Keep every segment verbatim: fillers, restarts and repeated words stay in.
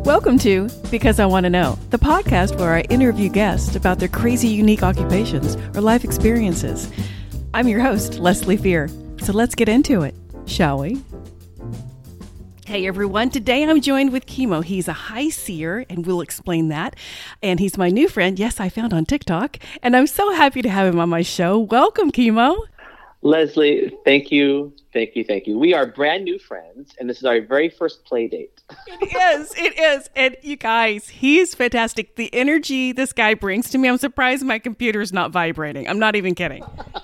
Welcome to Because I Want to Know, the podcast where I interview guests about their crazy, unique occupations or life experiences. I'm your host, Leslie Fear. So let's get into it, shall we? Hey everyone, today I'm joined with Kimo. He's a high seer, and we'll explain that. And he's my new friend, yes, I found on TikTok. And I'm so happy to have him on my show. Welcome, Kimo. Leslie, thank you, thank you, thank you. We are brand new friends, and this is our very first play date. It is, it is. And you guys, he's fantastic. The energy this guy brings to me, I'm surprised my computer's not vibrating. I'm not even kidding.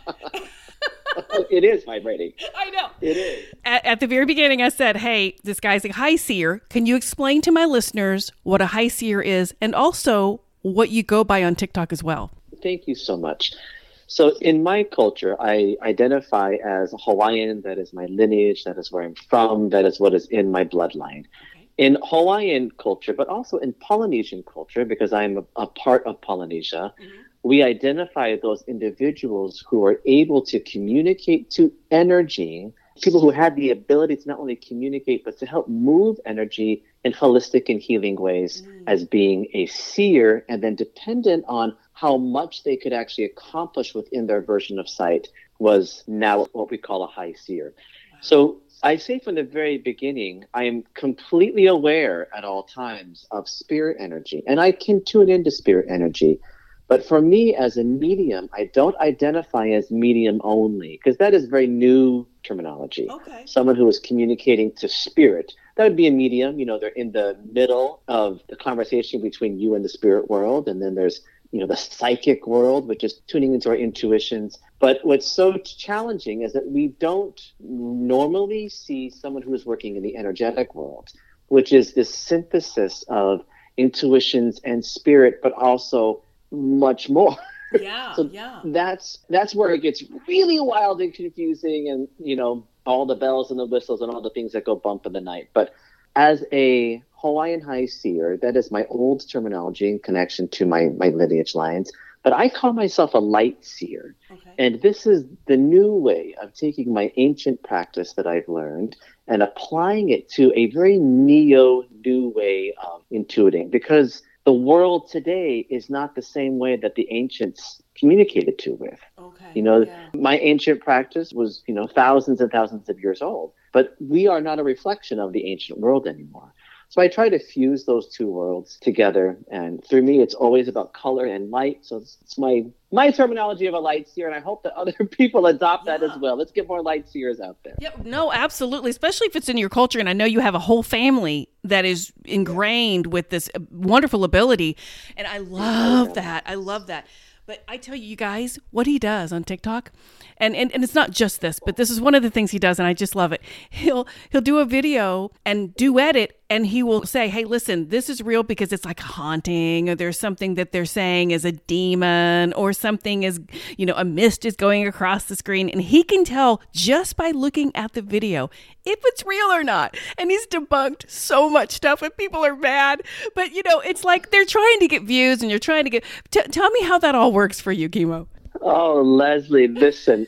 It is vibrating. I know. It is. At, at the very beginning, I said, hey, this guy's a high seer. Can you explain to my listeners what a high seer is and also what you go by on TikTok as well? Thank you so much. So in my culture, I identify as a Hawaiian. That is my lineage. That is where I'm from. That is what is in my bloodline. Okay. In Hawaiian culture, but also in Polynesian culture, because I'm a, a part of Polynesia, mm-hmm. we identify those individuals who are able to communicate to energy, people who have the ability to not only communicate, but to help move energy in holistic and healing ways mm. as being a seer, and then dependent on how much they could actually accomplish within their version of sight was now what we call a high seer. Wow. So I say from the very beginning, I am completely aware at all times of spirit energy, and I can tune into spirit energy. But for me as a medium, I don't identify as medium only, because that is very new terminology. Okay. Someone who is communicating to spirit, that would be a medium. You know, they're in the middle of the conversation between you and the spirit world. And then there's, you know, the psychic world, which is tuning into our intuitions. But what's so challenging is that we don't normally see someone who is working in the energetic world, which is this synthesis of intuitions and spirit, but also much more. Yeah, so yeah. That's that's where it gets really wild and confusing, and you know, all the bells and the whistles and all the things that go bump in the night. But as a Hawaiian high seer, that is my old terminology in connection to my my lineage lines. But I call myself a light seer. Okay. And this is the new way of taking my ancient practice that I've learned and applying it to a very neo new way of intuiting, because the world today is not the same way that the ancients communicated to with. Okay. You know, yeah. My ancient practice was, you know, thousands and thousands of years old, but we are not a reflection of the ancient world anymore. So I try to fuse those two worlds together. And through me, it's always about color and light. So it's, it's my my terminology of a light seer. And I hope that other people adopt yeah. that as well. Let's get more light seers out there. Yeah, no, absolutely. Especially if it's in your culture. And I know you have a whole family that is ingrained with this wonderful ability. And I love that. I love that. But I tell you, you guys, what he does on TikTok, and, and, and it's not just this, but this is one of the things he does, and I just love it. He'll he'll do a video and duet it, and he will say, hey, listen, this is real because it's like a haunting, or there's something that they're saying is a demon, or something is, you know, a mist is going across the screen. And he can tell just by looking at the video if it's real or not. And he's debunked so much stuff, and people are mad. But, you know, it's like they're trying to get views, and you're trying to get... T- tell me how that all works for you, Kimo. Oh, Leslie, listen.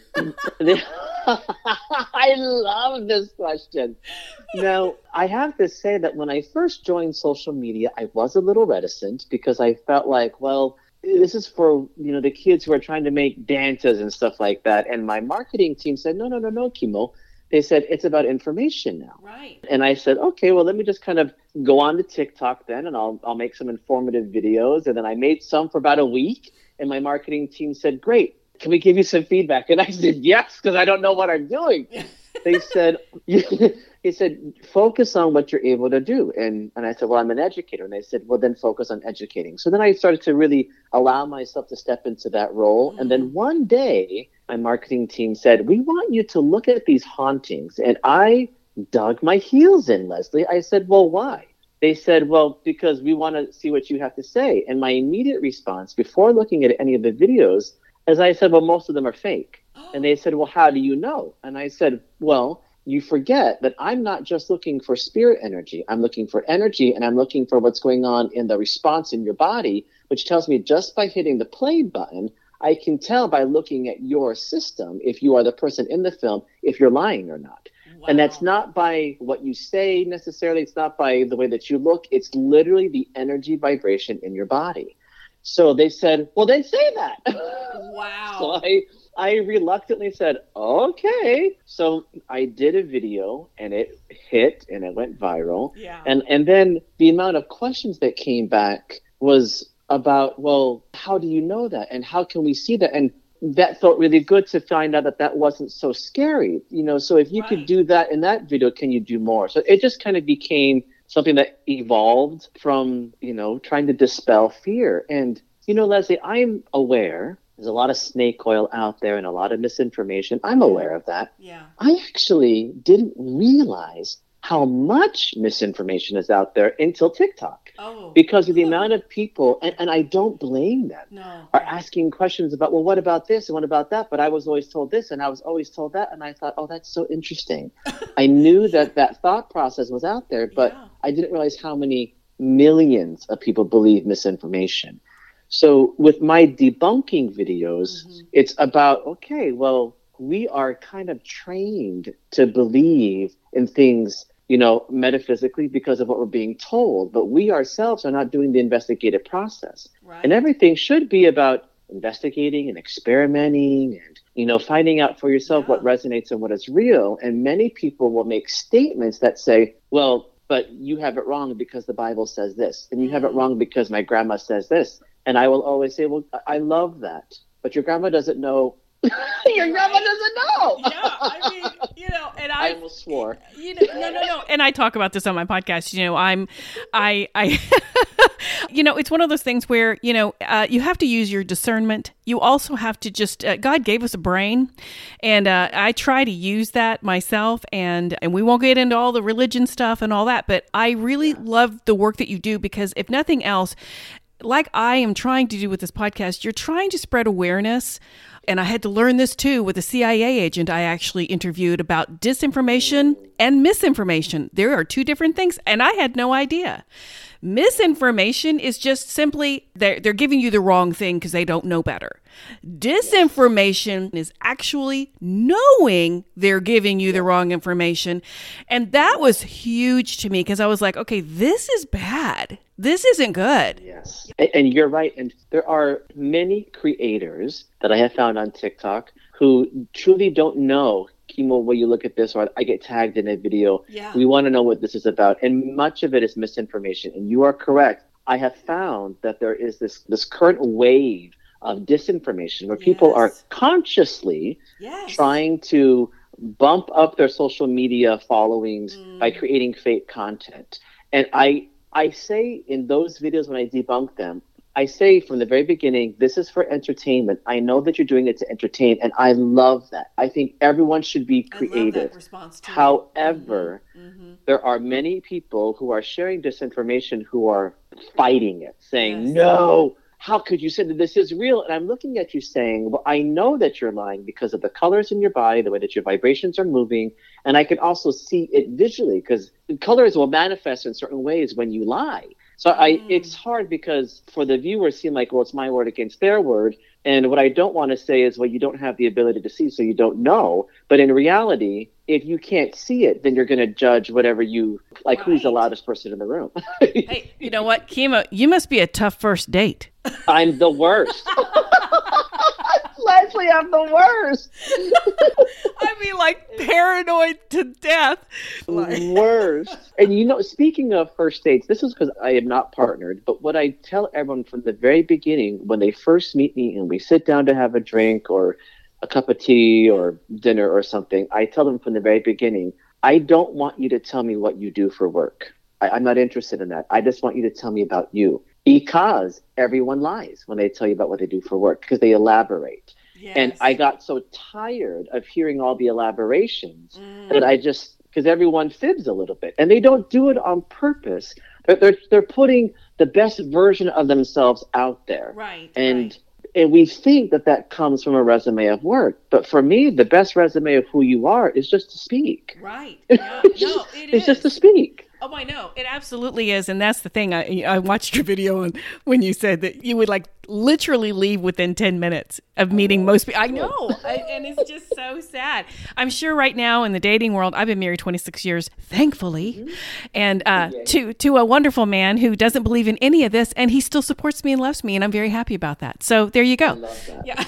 I love this question. Now, I have to say that when I first joined social media, I was a little reticent because I felt like, well, this is for, you know, the kids who are trying to make dances and stuff like that. And my marketing team said, no, no, no, no, Kimo. They said, it's about information now. Right. And I said, okay, well, let me just kind of go on to TikTok then, and I'll I'll make some informative videos. And then I made some for about a week. And my marketing team said, great, can we give you some feedback? And I said, yes, because I don't know what I'm doing. They said, he said, focus on what you're able to do. And and I said, well, I'm an educator. And they said, well, then focus on educating. So then I started to really allow myself to step into that role. Mm-hmm. And then one day, my marketing team said, we want you to look at these hauntings. And I dug my heels in, Leslie. I said, well, why? They said, well, because we want to see what you have to say. And my immediate response before looking at any of the videos, as I said, well, most of them are fake. And they said, well, how do you know? And I said, well, you forget that I'm not just looking for spirit energy. I'm looking for energy, and I'm looking for what's going on in the response in your body, which tells me just by hitting the play button, I can tell by looking at your system, if you are the person in the film, if you're lying or not. Wow. And that's not by what you say necessarily. It's not by the way that you look. It's literally the energy vibration in your body. So they said, well, then say that. Wow. So I, I reluctantly said, okay. So I did a video and it hit and it went viral. Yeah. And, and then the amount of questions that came back was about, well, how do you know that? And how can we see that? And that felt really good to find out that that wasn't so scary. You know, so if you right. could do that in that video, can you do more? So it just kind of became something that evolved from, you know, trying to dispel fear. And, you know, Leslie, I'm aware there's a lot of snake oil out there and a lot of misinformation. I'm aware of that. Yeah. I actually didn't realize how much misinformation is out there until TikTok. Oh. Because of the amount of people, and, and I don't blame them, no. are asking questions about, well, what about this and what about that? But I was always told this and I was always told that. And I thought, oh, that's so interesting. I knew that that thought process was out there, but yeah. I didn't realize how many millions of people believe misinformation. So with my debunking videos, mm-hmm. it's about, okay, well, we are kind of trained to believe in things, you know, metaphysically because of what we're being told, but we ourselves are not doing the investigative process. Right. And everything should be about investigating and experimenting and, you know, finding out for yourself yeah. what resonates and what is real. And many people will make statements that say, well, but you have it wrong because the Bible says this, and you mm. have it wrong because my grandma says this. And I will always say, well, I love that, but your grandma doesn't know. Your right. grandma doesn't know. Yeah, I mean, you know, and I, I almost swore. You know, no, no, no. And I talk about this on my podcast. You know, I'm, I, I, you know, it's one of those things where, you know, uh, you have to use your discernment. You also have to just, uh, God gave us a brain, and uh, I try to use that myself. And and we won't get into all the religion stuff and all that, but I really love the work that you do because if nothing else, like I am trying to do with this podcast, you're trying to spread awareness. And I had to learn this too with a C I A agent I actually interviewed about disinformation and misinformation. There are two different things, and I had no idea. Misinformation is just simply they're, they're giving you the wrong thing because they don't know better. Disinformation is actually knowing they're giving you the wrong information. And that was huge to me because I was like, okay, this is bad. This isn't good. Yes. And, and you're right. And there are many creators that I have found on TikTok who truly don't know, Kimo, will you look at this? Or I get tagged in a video. Yeah. We want to know what this is about. And much of it is misinformation. And you are correct. I have found that there is this, this current wave of disinformation where people yes. are consciously yes. trying to bump up their social media followings mm. by creating fake content. And I I say in those videos when I debunk them, I say from the very beginning, this is for entertainment. I know that you're doing it to entertain, and I love that. I think everyone should be creative. I love that response too. However, mm-hmm. there are many people who are sharing disinformation who are fighting it, saying, yes. no, how could you say that this is real? And I'm looking at you saying, well, I know that you're lying because of the colors in your body, the way that your vibrations are moving. And I can also see it visually because colors will manifest in certain ways when you lie. So I, mm. it's hard because for the viewer, it seems like, well, it's my word against their word. And what I don't want to say is, well, you don't have the ability to see, so you don't know. But in reality, if you can't see it, then you're going to judge whatever you, like, right. who's the loudest person in the room. Hey, you know what, Kimo, you must be a tough first date. I'm the worst. Leslie, I'm the worst. I mean, like, paranoid to death. Like. Worst. And, you know, speaking of first dates, this is because I am not partnered, but what I tell everyone from the very beginning, when they first meet me and we sit down to have a drink or a cup of tea or dinner or something, I tell them from the very beginning, I don't want you to tell me what you do for work. I, I'm not interested in that. I just want you to tell me about you. Because everyone lies when they tell you about what they do for work, because they elaborate. Yes. And I got so tired of hearing all the elaborations mm. that I just, because everyone fibs a little bit. And they don't do it on purpose. They're, they're, they're putting the best version of themselves out there. Right. And right. And we think that that comes from a resume of work. But for me, the best resume of who you are is just to speak. Right. Yeah. No, it it's is. just to speak. Oh, I know. It absolutely is. And that's the thing. I, I watched your video on when you said that you would like literally leave within ten minutes of meeting most people. I know. I, and it's just so sad. I'm sure right now in the dating world, I've been married twenty-six years, thankfully, mm-hmm. and uh, to, to a wonderful man who doesn't believe in any of this, and he still supports me and loves me. And I'm very happy about that. So there you go. I love that. Yeah.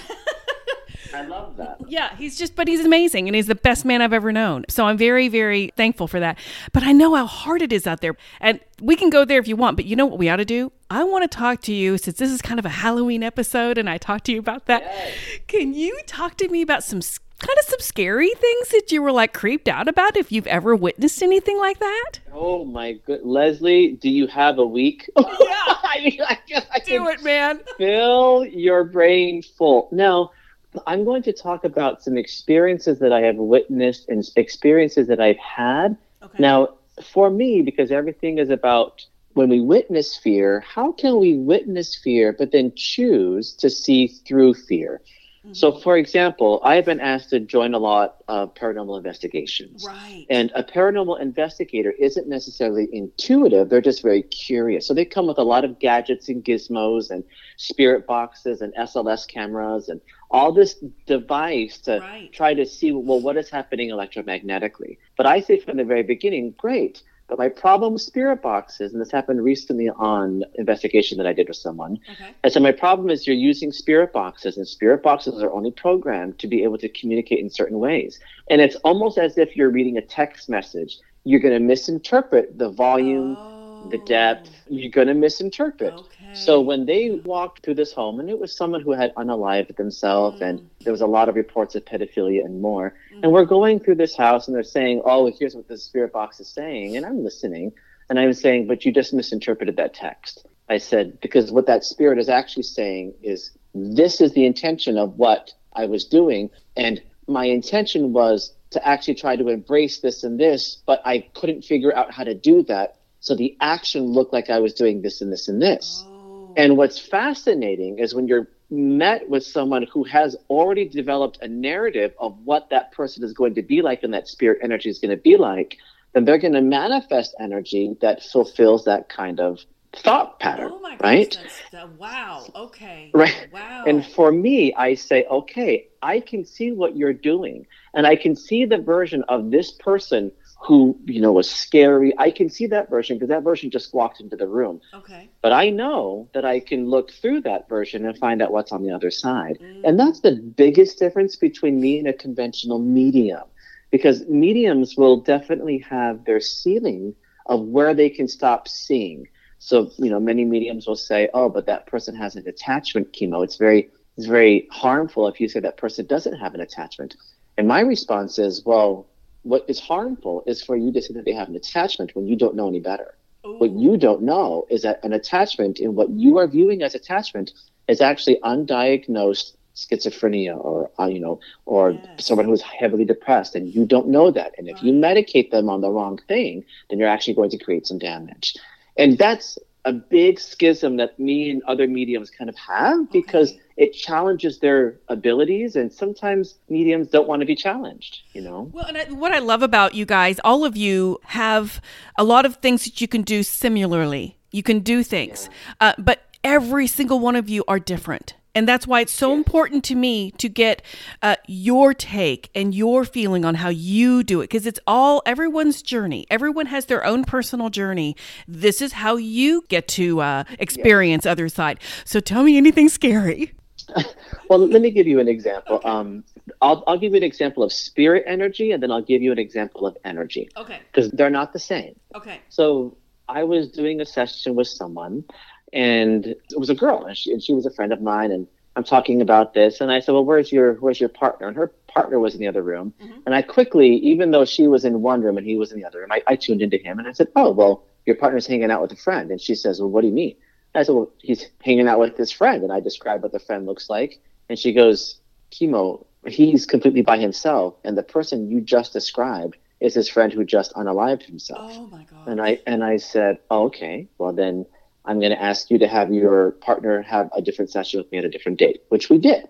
I love that. Yeah, he's just, but he's amazing and he's the best man I've ever known. So I'm very, very thankful for that. But I know how hard it is out there. And we can go there if you want, but you know what we ought to do? I want to talk to you, since this is kind of a Halloween episode and I talked to you about that. Yes. Can you talk to me about some kind of some scary things that you were like creeped out about, if you've ever witnessed anything like that? Oh my good, Leslie, do you have a week? Yeah. I mean, I guess I do it, man. Fill your brain full. No. I'm going to talk about some experiences that I have witnessed and experiences that I've had. Okay. Now, for me, because everything is about when we witness fear, how can we witness fear but then choose to see through fear? Mm-hmm. So, for example, I've been asked to join a lot of paranormal investigations. Right. And a paranormal investigator isn't necessarily intuitive. They're just very curious. So they come with a lot of gadgets and gizmos and spirit boxes and S L S cameras and all this device to right. try to see, well, what is happening electromagnetically. But I say from the very beginning, great. But my problem with spirit boxes, and this happened recently on investigation that I did with someone, okay. and so my problem is you're using spirit boxes, and spirit boxes are only programmed to be able to communicate in certain ways. And it's almost as if you're reading a text message. You're going to misinterpret the volume, oh. the depth. You're going to misinterpret. Okay. So when they walked through this home, and it was someone who had unalived themselves, mm. and there was a lot of reports of pedophilia and more, mm. and we're going through this house, and they're saying, oh, here's what the spirit box is saying, and I'm listening, and I'm saying, but you just misinterpreted that text. I said, because what that spirit is actually saying is, this is the intention of what I was doing, and my intention was to actually try to embrace this and this, but I couldn't figure out how to do that, so the action looked like I was doing this and this and this. Oh. And what's fascinating is when you're met with someone who has already developed a narrative of what that person is going to be like and that spirit energy is going to be like, then they're going to manifest energy that fulfills that kind of thought pattern, oh my gosh, right? That's, uh, wow. Okay. Right. Wow. And for me, I say, okay, I can see what you're doing, and I can see the version of this person who, you know, was scary. I can see that version because that version just walked into the room. Okay. But I know that I can look through that version and find out what's on the other side. Mm. And that's the biggest difference between me and a conventional medium, because mediums will definitely have their ceiling of where they can stop seeing. So, you know, many mediums will say, oh, but that person has an attachment, chemo. It's very, it's very harmful if you say that person doesn't have an attachment. And my response is, well, what is harmful is for you to say that they have an attachment when you don't know any better. Ooh. What you don't know is that an attachment in what you are viewing as attachment is actually undiagnosed schizophrenia or, uh, you know, or yes. someone who is heavily depressed, and you don't know that. And if right. you medicate them on the wrong thing, then you're actually going to create some damage. And that's a big schism that me and other mediums kind of have, because okay. it challenges their abilities, and sometimes mediums don't want to be challenged, you know? Well, and I, what I love about you guys, all of you have a lot of things that you can do similarly. You can do things, yeah. uh, but every single one of you are different. And that's why it's so important to me to get uh, your take and your feeling on how you do it, because it's all everyone's journey. Everyone has their own personal journey. This is how you get to uh, experience yeah. other side. So tell me anything scary. Well, let me give you an example. Okay. Um, I'll, I'll give you an example of spirit energy, and then I'll give you an example of energy. Okay. Because they're not the same. Okay. So I was doing a session with someone, and it was a girl, and she, and she was a friend of mine, and I'm talking about this, and I said, well, where's your where's your partner? And her partner was in the other room, mm-hmm. and I quickly, even though she was in one room and he was in the other room, I, I tuned into him, and I said, oh, well, your partner's hanging out with a friend. And she says, well, what do you mean? I said, well, he's hanging out with his friend, and I described what the friend looks like, and she goes, Chemo, he's completely by himself, and the person you just described is his friend who just unalived himself. Oh, my God. And I, and I said, oh, okay, well, then I'm going to ask you to have your partner have a different session with me at a different date, which we did.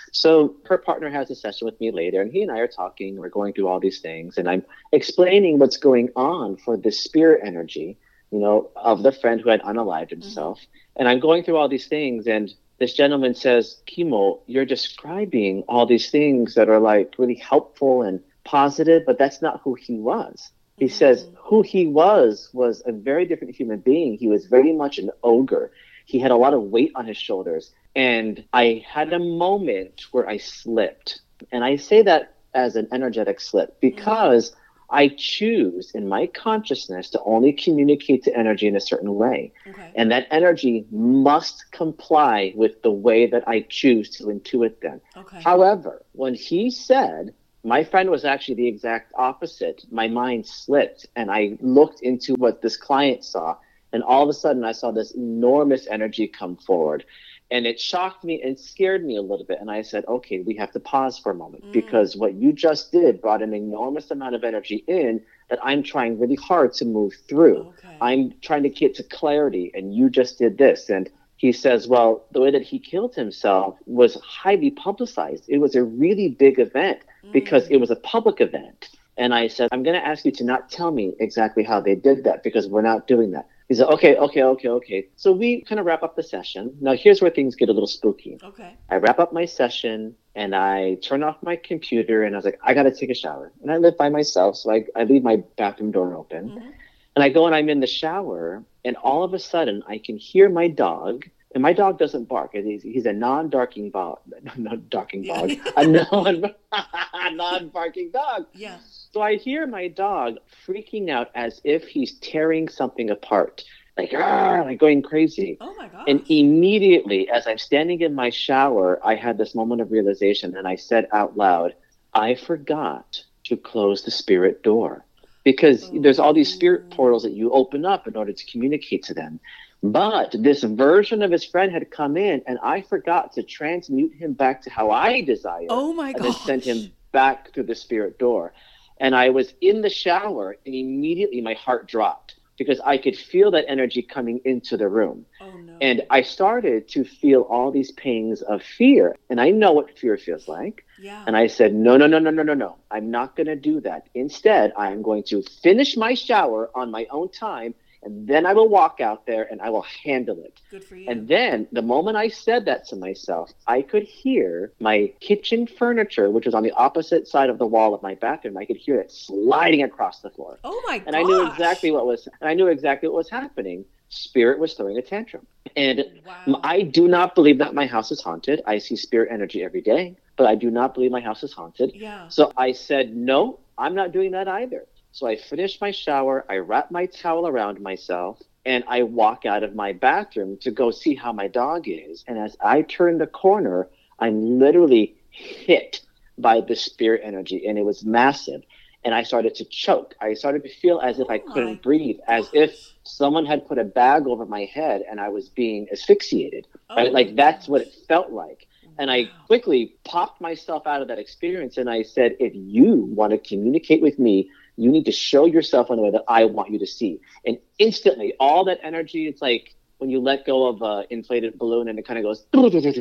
So her partner has a session with me later, and he and I are talking. We're going through all these things, and I'm explaining what's going on for the spirit energy, you know, of the friend who had unalived himself. Mm-hmm. And I'm going through all these things, and this gentleman says, Kimo, you're describing all these things that are like really helpful and positive, but that's not who he was. He mm-hmm. says who he was was a very different human being. He was very much an ogre. He had a lot of weight on his shoulders. And I had a moment where I slipped. And I say that as an energetic slip because mm-hmm. I choose in my consciousness to only communicate to energy in a certain way. Okay. And that energy must comply with the way that I choose to intuit them. Okay. However, when he said, my friend was actually the exact opposite. My mind slipped and I looked into what this client saw. And all of a sudden I saw this enormous energy come forward. And it shocked me and scared me a little bit. And I said, okay, we have to pause for a moment mm. because what you just did brought an enormous amount of energy in that I'm trying really hard to move through. Okay. I'm trying to get to clarity, and you just did this. And he says, well, the way that he killed himself was highly publicized. It was a really big event mm. because it was a public event. And I said, I'm going to ask you to not tell me exactly how they did that because we're not doing that. He said, okay, okay, okay, okay. So we kind of wrap up the session. Now, here's where things get a little spooky. Okay. I wrap up my session and I turn off my computer and I was like, I got to take a shower. And I live by myself, so I, I leave my bathroom door open. Mm-hmm. And I go and I'm in the shower and all of a sudden I can hear my dog. And my dog doesn't bark. He's, he's a non-barking dog. Non-barking dog. Yeah. a non, non-barking dog. Yeah. So I hear my dog freaking out as if he's tearing something apart, like, like going crazy. Oh my gosh. And immediately, as I'm standing in my shower, I had this moment of realization, and I said out loud, I forgot to close the spirit door. Because oh. there's all these spirit portals that you open up in order to communicate to them. But this version of his friend had come in, and I forgot to transmute him back to how I desire. Oh my god! And then sent him back through the spirit door. And I was in the shower, and immediately my heart dropped because I could feel that energy coming into the room. Oh no! And I started to feel all these pangs of fear, and I know what fear feels like. Yeah. And I said, no, no, no, no, no, no, no. I'm not going to do that. Instead, I am going to finish my shower on my own time. And then I will walk out there and I will handle it. Good for you. And then the moment I said that to myself, I could hear my kitchen furniture, which was on the opposite side of the wall of my bathroom. I could hear it sliding across the floor. Oh my god! And I knew exactly what was. And I knew exactly what was happening. Spirit was throwing a tantrum. And wow. I do not believe that my house is haunted. I see spirit energy every day, but I do not believe my house is haunted. Yeah. So I said, no, I'm not doing that either. So I finished my shower, I wrap my towel around myself, and I walk out of my bathroom to go see how my dog is. And as I turn the corner, I'm literally hit by the spirit energy, and it was massive. And I started to choke. I started to feel as if I couldn't oh breathe, as if someone had put a bag over my head and I was being asphyxiated. Oh right? Like that's what it felt like. And I quickly popped myself out of that experience, and I said, if you want to communicate with me, you need to show yourself in the way that I want you to see. And instantly, all that energy, it's like when you let go of an inflated balloon and it kind of goes.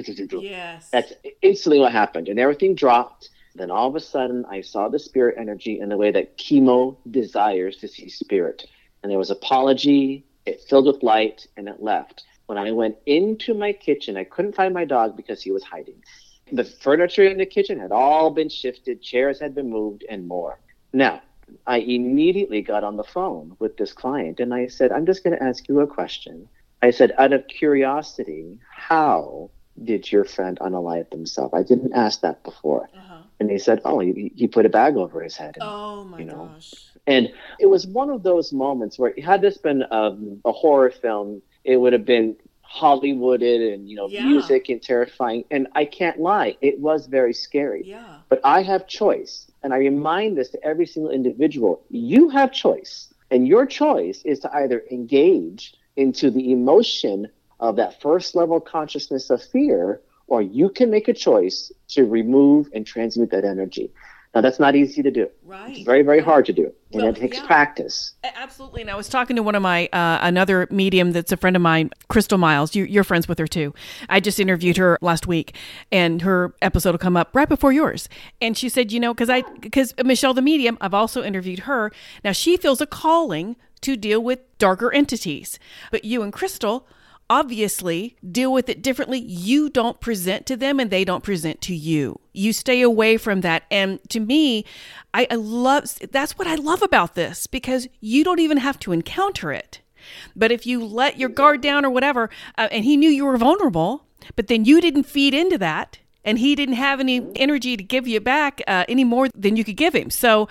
Yes. That's instantly what happened. And everything dropped. Then all of a sudden, I saw the spirit energy in the way that Kimo desires to see spirit. And there was apology, it filled with light, and it left. When I went into my kitchen, I couldn't find my dog because he was hiding. The furniture in the kitchen had all been shifted, chairs had been moved, and more. Now, I immediately got on the phone with this client, and I said, I'm just going to ask you a question. I said, out of curiosity, how did your friend unalive himself? I didn't ask that before. Uh-huh. And he said, oh, he, he put a bag over his head. And, oh, my you know, gosh. And it was one of those moments where, had this been um, a horror film, it would have been Hollywooded and, you know, yeah. music and terrifying. And I can't lie, it was very scary. Yeah. But I have choice. And I remind this to every single individual. You have choice. And your choice is to either engage into the emotion of that first level consciousness of fear, or you can make a choice to remove and transmute that energy. Now, that's not easy to do. Right. It's very, very yeah. hard to do. And Well, it takes yeah. practice. Absolutely. And I was talking to one of my, uh, another medium that's a friend of mine, Crystal Miles. You, you're friends with her too. I just interviewed her last week, and her episode will come up right before yours. And she said, you know, because I, because Michelle the medium, I've also interviewed her. Now she feels a calling to deal with darker entities. But you and Crystal obviously deal with it differently. You don't present to them and they don't present to you. You stay away from that. And to me, I, I love, that's what I love about this, because you don't even have to encounter it. But if you let your guard down or whatever, uh, and he knew you were vulnerable, but then you didn't feed into that, and he didn't have any energy to give you back uh, any more than you could give him. So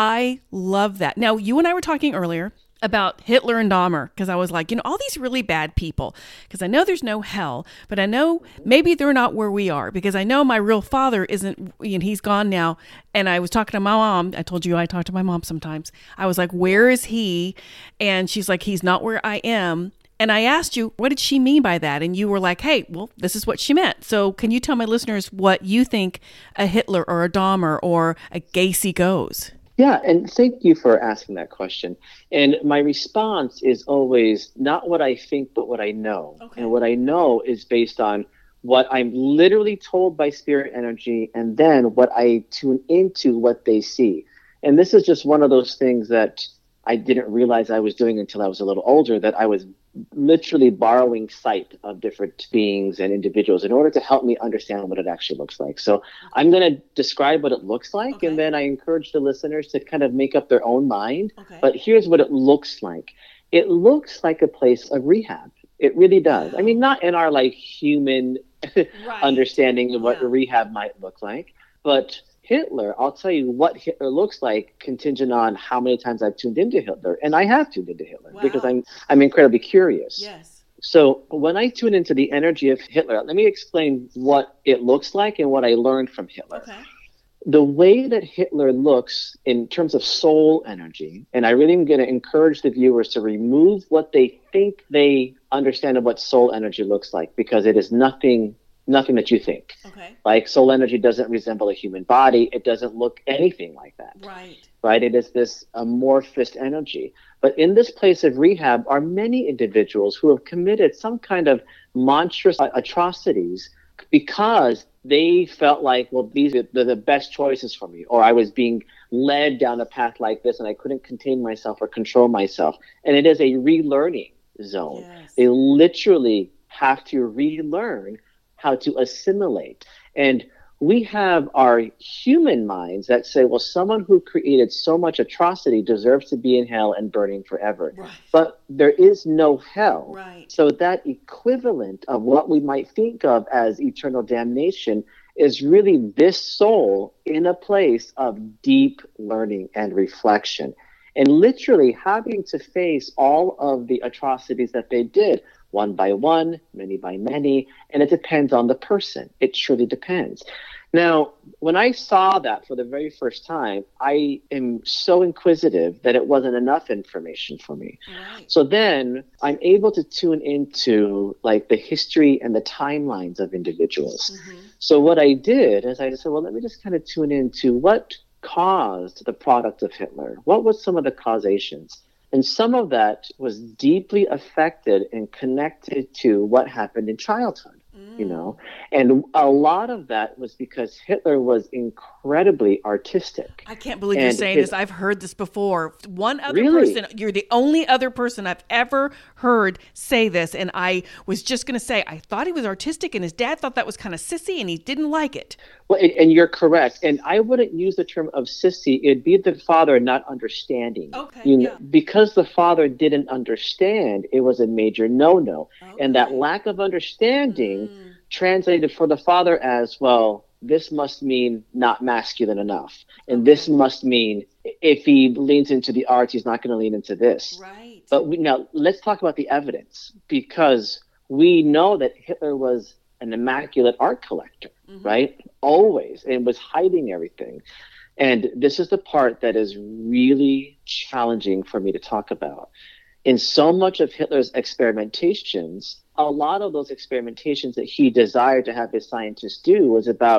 I love that. Now, you and I were talking earlier about Hitler and Dahmer, because I was like, you know, all these really bad people, because I know there's no hell, but I know maybe they're not where we are, because I know my real father isn't, you know, he's gone now. And I was talking to my mom. I told you I talk to my mom sometimes. I was like, where is he? And she's like, he's not where I am. And I asked you, what did she mean by that? And you were like, hey, well, this is what she meant. So can you tell my listeners what you think a Hitler or a Dahmer or a Gacy goes? Yeah, and thank you for asking that question. And my response is always not what I think, but what I know. Okay. And what I know is based on what I'm literally told by spirit energy, and then what I tune into what they see. And this is just one of those things that I didn't realize I was doing until I was a little older, that I was literally borrowing sight of different beings and individuals in order to help me understand what it actually looks like. So I'm going to describe what it looks like, okay. And then I encourage the listeners to kind of make up their own mind. Okay. But here's what it looks like. It looks like a place of rehab. It really does. I mean, not in our like human right. understanding of what yeah. rehab might look like, but Hitler, I'll tell you what Hitler looks like contingent on how many times I've tuned into Hitler. And I have tuned into Hitler wow. because I'm I'm incredibly curious. Yes. So when I tune into the energy of Hitler, let me explain what it looks like and what I learned from Hitler. Okay. The way that Hitler looks in terms of soul energy, and I really am going to encourage the viewers to remove what they think they understand of what soul energy looks like, because it is nothing Nothing that you think. Okay. Like soul energy doesn't resemble a human body. It doesn't look anything like that. Right. Right. It is this amorphous energy. But in this place of rehab are many individuals who have committed some kind of monstrous atrocities because they felt like, well, these are the, the best choices for me, or I was being led down a path like this and I couldn't contain myself or control myself. And it is a relearning zone. Yes. They literally have to relearn how to assimilate. And we have our human minds that say, well, someone who created so much atrocity deserves to be in hell and burning forever. Right. But there is no hell. Right. So that equivalent of what we might think of as eternal damnation is really this soul in a place of deep learning and reflection, and literally having to face all of the atrocities that they did, one by one, many by many, and it depends on the person. It truly depends. Now, when I saw that for the very first time, I am so inquisitive that it wasn't enough information for me. Right. So then I'm able to tune into like the history and the timelines of individuals. Mm-hmm. So what I did is I said, well, let me just kind of tune into what caused the product of Hitler. What was some of the causations? And some of that was deeply affected and connected to what happened in childhood, mm. you know. And a lot of that was because Hitler was incredibly artistic. I can't believe and you're saying his, this. I've heard this before. One other really? person, you're the only other person I've ever heard say this. And I was just going to say, I thought he was artistic and his dad thought that was kind of sissy and he didn't like it. Well, and, and you're correct. And I wouldn't use the term of sissy. It'd be the father not understanding. Okay, you know, yeah. Because the father didn't understand, it was a major no-no. Okay. And that lack of understanding mm. translated for the father as, well, this must mean not masculine enough. And okay. this must mean if he leans into the arts, he's not going to lean into this. Right. But we, now let's talk about the evidence, because we know that Hitler was an immaculate art collector, mm-hmm. right? Always, and was hiding everything. And this is the part that is really challenging for me to talk about. In so much of Hitler's experimentations, a lot of those experimentations that he desired to have his scientists do was about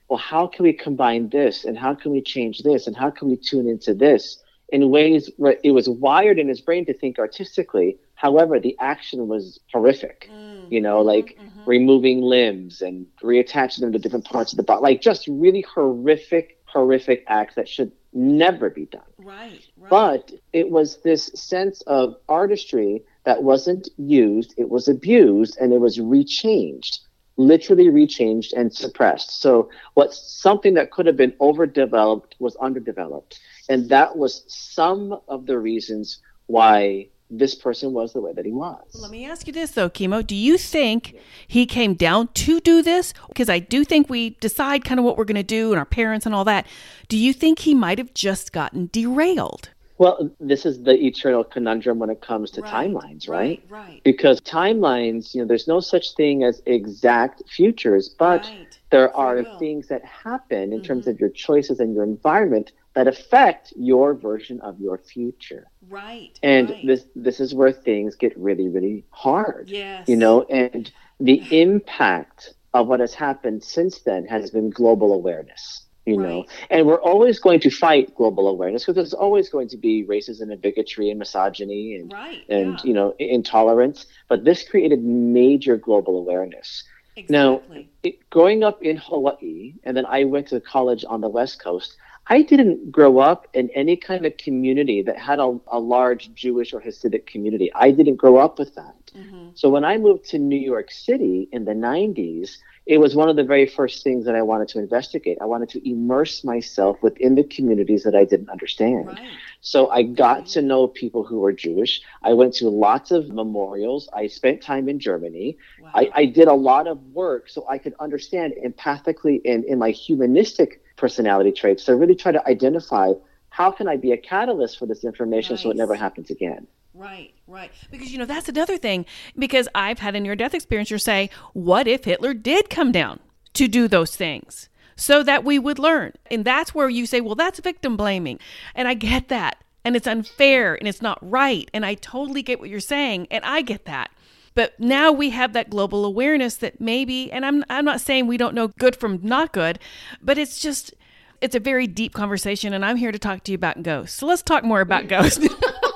well, how can we combine this? And how can we change this? And how can we tune into this in ways where it was wired in his brain to think artistically? However, the action was horrific, mm, you know, like mm-hmm. removing limbs and reattaching them to different parts of the body, like just really horrific, horrific acts that should never be done. Right, right. But it was this sense of artistry that wasn't used, it was abused, and it was rechanged, literally rechanged and suppressed. So what's something that could have been overdeveloped was underdeveloped. And that was some of the reasons why this person was the way that he was. Let me ask you this, though, Chemo. Do you think he came down to do this? Because I do think we decide kind of what we're going to do and our parents and all that. Do you think he might have just gotten derailed? Well, this is the eternal conundrum when it comes to right, timelines, right? Right, right. Because timelines, you know, there's no such thing as exact futures, but right. there are things that happen in mm-hmm. terms of your choices and your environment that affect your version of your future. Right. And right. this this is where things get really, really hard. Yes. You know, and the impact of what has happened since then has been global awareness. You right. know, and we're always going to fight global awareness because there's always going to be racism and bigotry and misogyny and, right. and yeah. you know, intolerance. But this created major global awareness. Exactly. Now, it, growing up in Hawaii, and then I went to college on the West Coast, I didn't grow up in any kind of community that had a, a large Jewish or Hasidic community. I didn't grow up with that. Mm-hmm. So when I moved to New York City in the nineties, it was one of the very first things that I wanted to investigate. I wanted to immerse myself within the communities that I didn't understand. Right. So I got to know people who were Jewish. I went to lots of memorials. I spent time in Germany. Wow. I, I did a lot of work so I could understand empathically and in my humanistic personality traits. So I really try to identify how can I be a catalyst for this information nice. So it never happens again. Right, right. Because, you know, that's another thing, because I've had a near-death experiencer say, what if Hitler did come down to do those things so that we would learn? And that's where you say, well, that's victim blaming. And I get that. And it's unfair and it's not right. And I totally get what you're saying. And I get that. But now we have that global awareness that maybe, and I'm I'm not saying we don't know good from not good, but it's just, it's a very deep conversation. And I'm here to talk to you about ghosts. So let's talk more about ghosts.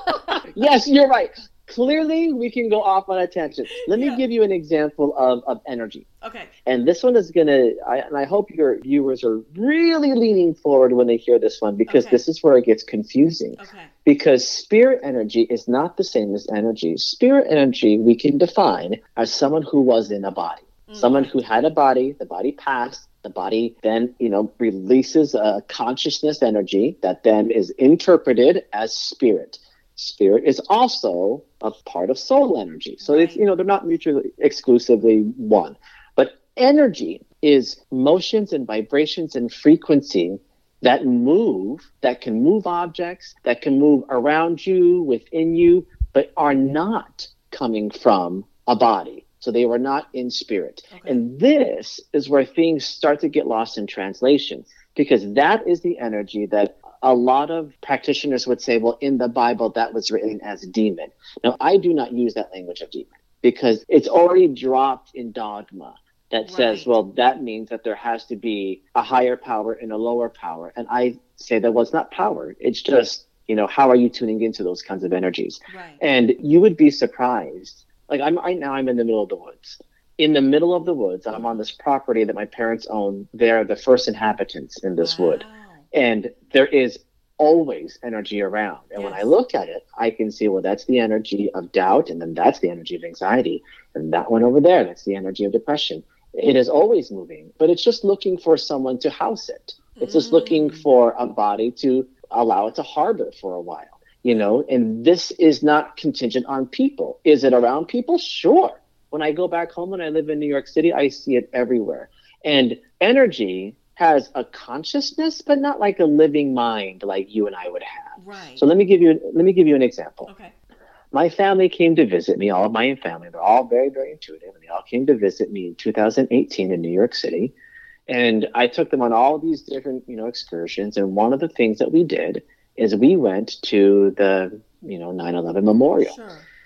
Yes, you're right. Clearly, we can go off on a tangent. Let me yeah. give you an example of, of energy. Okay. And this one is going to, and I hope your viewers are really leaning forward when they hear this one, because okay. this is where it gets confusing. Okay. Because spirit energy is not the same as energy. Spirit energy we can define as someone who was in a body. Mm-hmm. Someone who had a body, the body passed, the body then, you know, releases a consciousness energy that then is interpreted as spirit. Spirit is also a part of soul energy. So right. it's, you know, they're not mutually exclusively one. But energy is motions and vibrations and frequency that move, that can move objects, that can move around you, within you, but are not coming from a body. So they were not in spirit. Okay. And this is where things start to get lost in translation, because that is the energy that a lot of practitioners would say, well, in the Bible, that was written as demon. Now, I do not use that language of demon because it's already dropped in dogma that right. says, well, that means that there has to be a higher power and a lower power. And I say that, well, it's not power. It's just, you know, how are you tuning into those kinds of energies? Right. And you would be surprised. Like I'm right now, I'm in the middle of the woods. In the middle of the woods, I'm on this property that my parents own. They're the first inhabitants in this wow. wood. And there is always energy around. And yes. when I look at it, I can see, well, that's the energy of doubt. And then that's the energy of anxiety. And that one over there, that's the energy of depression. It is always moving, but it's just looking for someone to house it. It's mm. just looking for a body to allow it to harbor for a while, you know, and this is not contingent on people. Is it around people? Sure. When I go back home and I live in New York City, I see it everywhere. And energy has a consciousness, but not like a living mind like you and I would have. Right. So let me give you let me give you an example. Okay. My family came to visit me, all of my family. They're all very, very intuitive, and they all came to visit me in two thousand eighteen in New York City. And I took them on all these different, you know, excursions. And one of the things that we did is we went to the, you know, nine eleven memorial. Sure.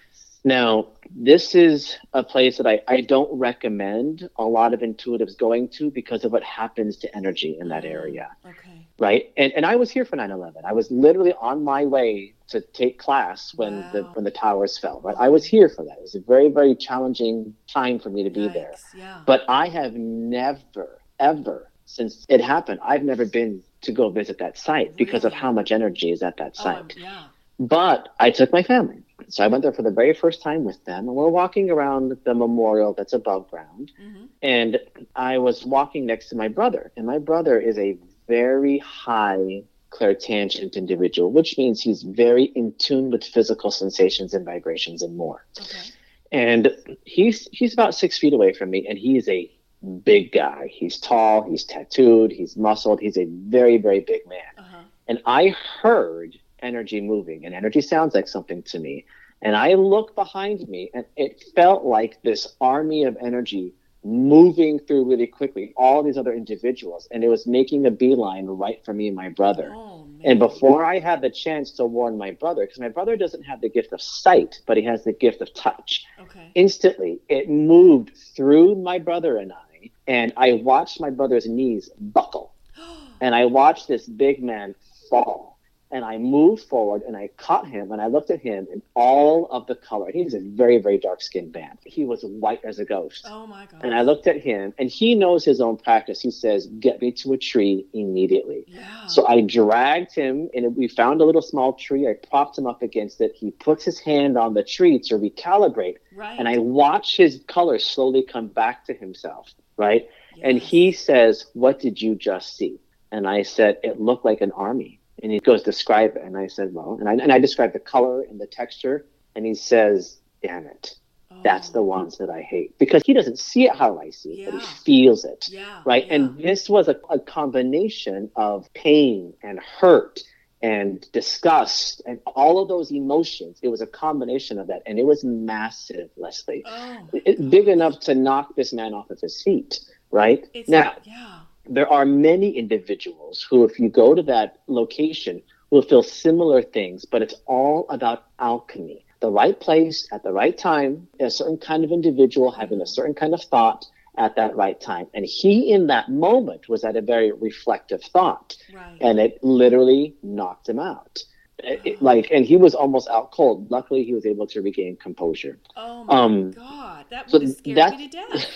Now, this is a place that I, I don't recommend a lot of intuitives going to because of what happens to energy in that area. Okay. Right. And and I was here for nine eleven. I was literally on my way to take class when Wow. the when the towers fell. Right. I was here for that. It was a very, very challenging time for me to be Yikes. there. Yeah. But I have never, ever, since it happened, I've never been to go visit that site because of Really? how much energy is at that Oh, site. yeah. But I took my family. So I went there for the very first time with them. And we're walking around the memorial that's above ground. Mm-hmm. And I was walking next to my brother. And my brother is a very high clairtangent individual, which means he's very in tune with physical sensations and vibrations and more. Okay. And he's he's about six feet away from me. And he is a big guy. He's tall. He's tattooed. He's muscled. He's a very, very big man. Uh-huh. And I heard energy moving, and energy sounds like something to me. And I looked behind me, and it felt like this army of energy moving through really quickly, all these other individuals, and it was making a beeline right for me and my brother. Oh, man. And before I had the chance to warn my brother, because my brother doesn't have the gift of sight, but he has the gift of touch. Okay. Instantly, it moved through my brother and I, and I watched my brother's knees buckle, and I watched this big man fall. And I moved forward and I caught him and I looked at him in all of the color. He was a very, very dark skinned man. He was white as a ghost. Oh my God. And I looked at him and he knows his own practice. He says, get me to a tree immediately. Yeah. So I dragged him and we found a little small tree. I propped him up against it. He puts his hand on the tree to recalibrate. Right. And I watch his color slowly come back to himself. Right. Yes. And he says, what did you just see? And I said, it looked like an army. And he goes, describe it. And I said, well, and I, and I described the color and the texture. And he says, damn it. Oh. That's the ones that I hate. Because he doesn't see it how I see it, Yeah. but he feels it. Yeah. Right. Yeah. And this was a, a combination of pain and hurt and disgust and all of those emotions. It was a combination of that. And it was massive, Leslie. Oh, It, big enough to knock this man off of his feet. Right. It's, now, yeah. there are many individuals who, if you go to that location, will feel similar things, but it's all about alchemy. The right place at the right time, a certain kind of individual having a certain kind of thought at that right time. And he, in that moment, was at a very reflective thought. Right. And it literally knocked him out. It, it, like, and he was almost out cold. Luckily, he was able to regain composure. Oh my um, God. That so would have scared that- me to death.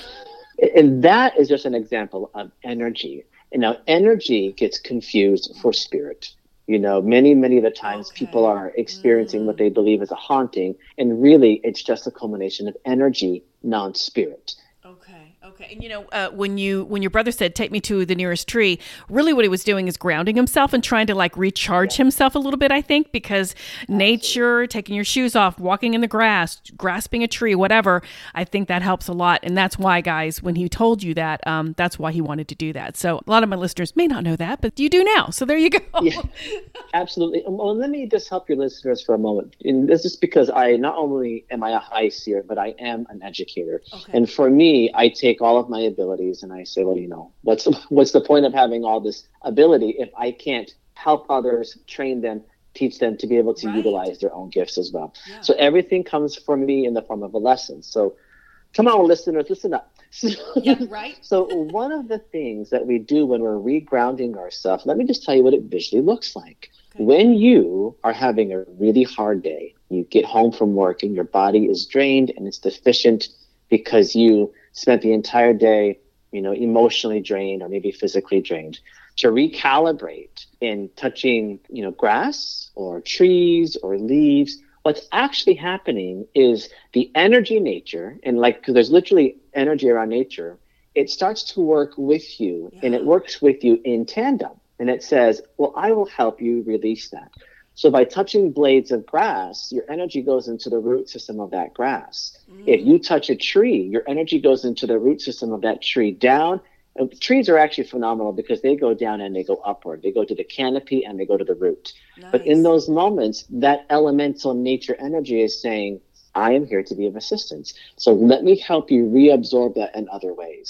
And that is just an example of energy. And now energy gets confused for spirit. You know, many, many of the times Okay. people are experiencing Mm. what they believe is a haunting. And really, it's just a culmination of energy, non-spirit. Okay. Okay. And you know, uh, when you when your brother said take me to the nearest tree, really what he was doing is grounding himself and trying to like recharge himself a little bit, I think, because nature, taking your shoes off, walking in the grass, grasping a tree, whatever, I think that helps a lot. And that's why, guys, when he told you that, um, that's why he wanted to do that. So a lot of my listeners may not know that, but you do now. So there you go. Yeah, absolutely. Well, let me just help your listeners for a moment. And this is because I not only am I a high seer, but I am an educator. Okay. And for me, I take all of my abilities and I say, well, you know, what's what's the point of having all this ability if I can't help others, train them, teach them to be able to Right. utilize their own gifts as well. Yeah. So everything comes from me in the form of a lesson. So come on, listeners, listen up. Yeah, right. So one of the things that we do when we're regrounding ourselves, let me just tell you what it visually looks like. Okay. When you are having a really hard day, you get home from work and your body is drained and it's deficient because you spent the entire day, you know, emotionally drained or maybe physically drained. To recalibrate in touching, you know, grass or trees or leaves, what's actually happening is the energy nature, and like, because there's literally energy around nature, it starts to work with you Yeah. and it works with you in tandem. And it says, well, I will help you release that. So by touching blades of grass, your energy goes into the root system of that grass. Mm. If you touch a tree, your energy goes into the root system of that tree down. And trees are actually phenomenal because they go down and they go upward. They go to the canopy and they go to the root. Nice. But in those moments, that elemental nature energy is saying, I am here to be of assistance. So let me help you reabsorb that in other ways.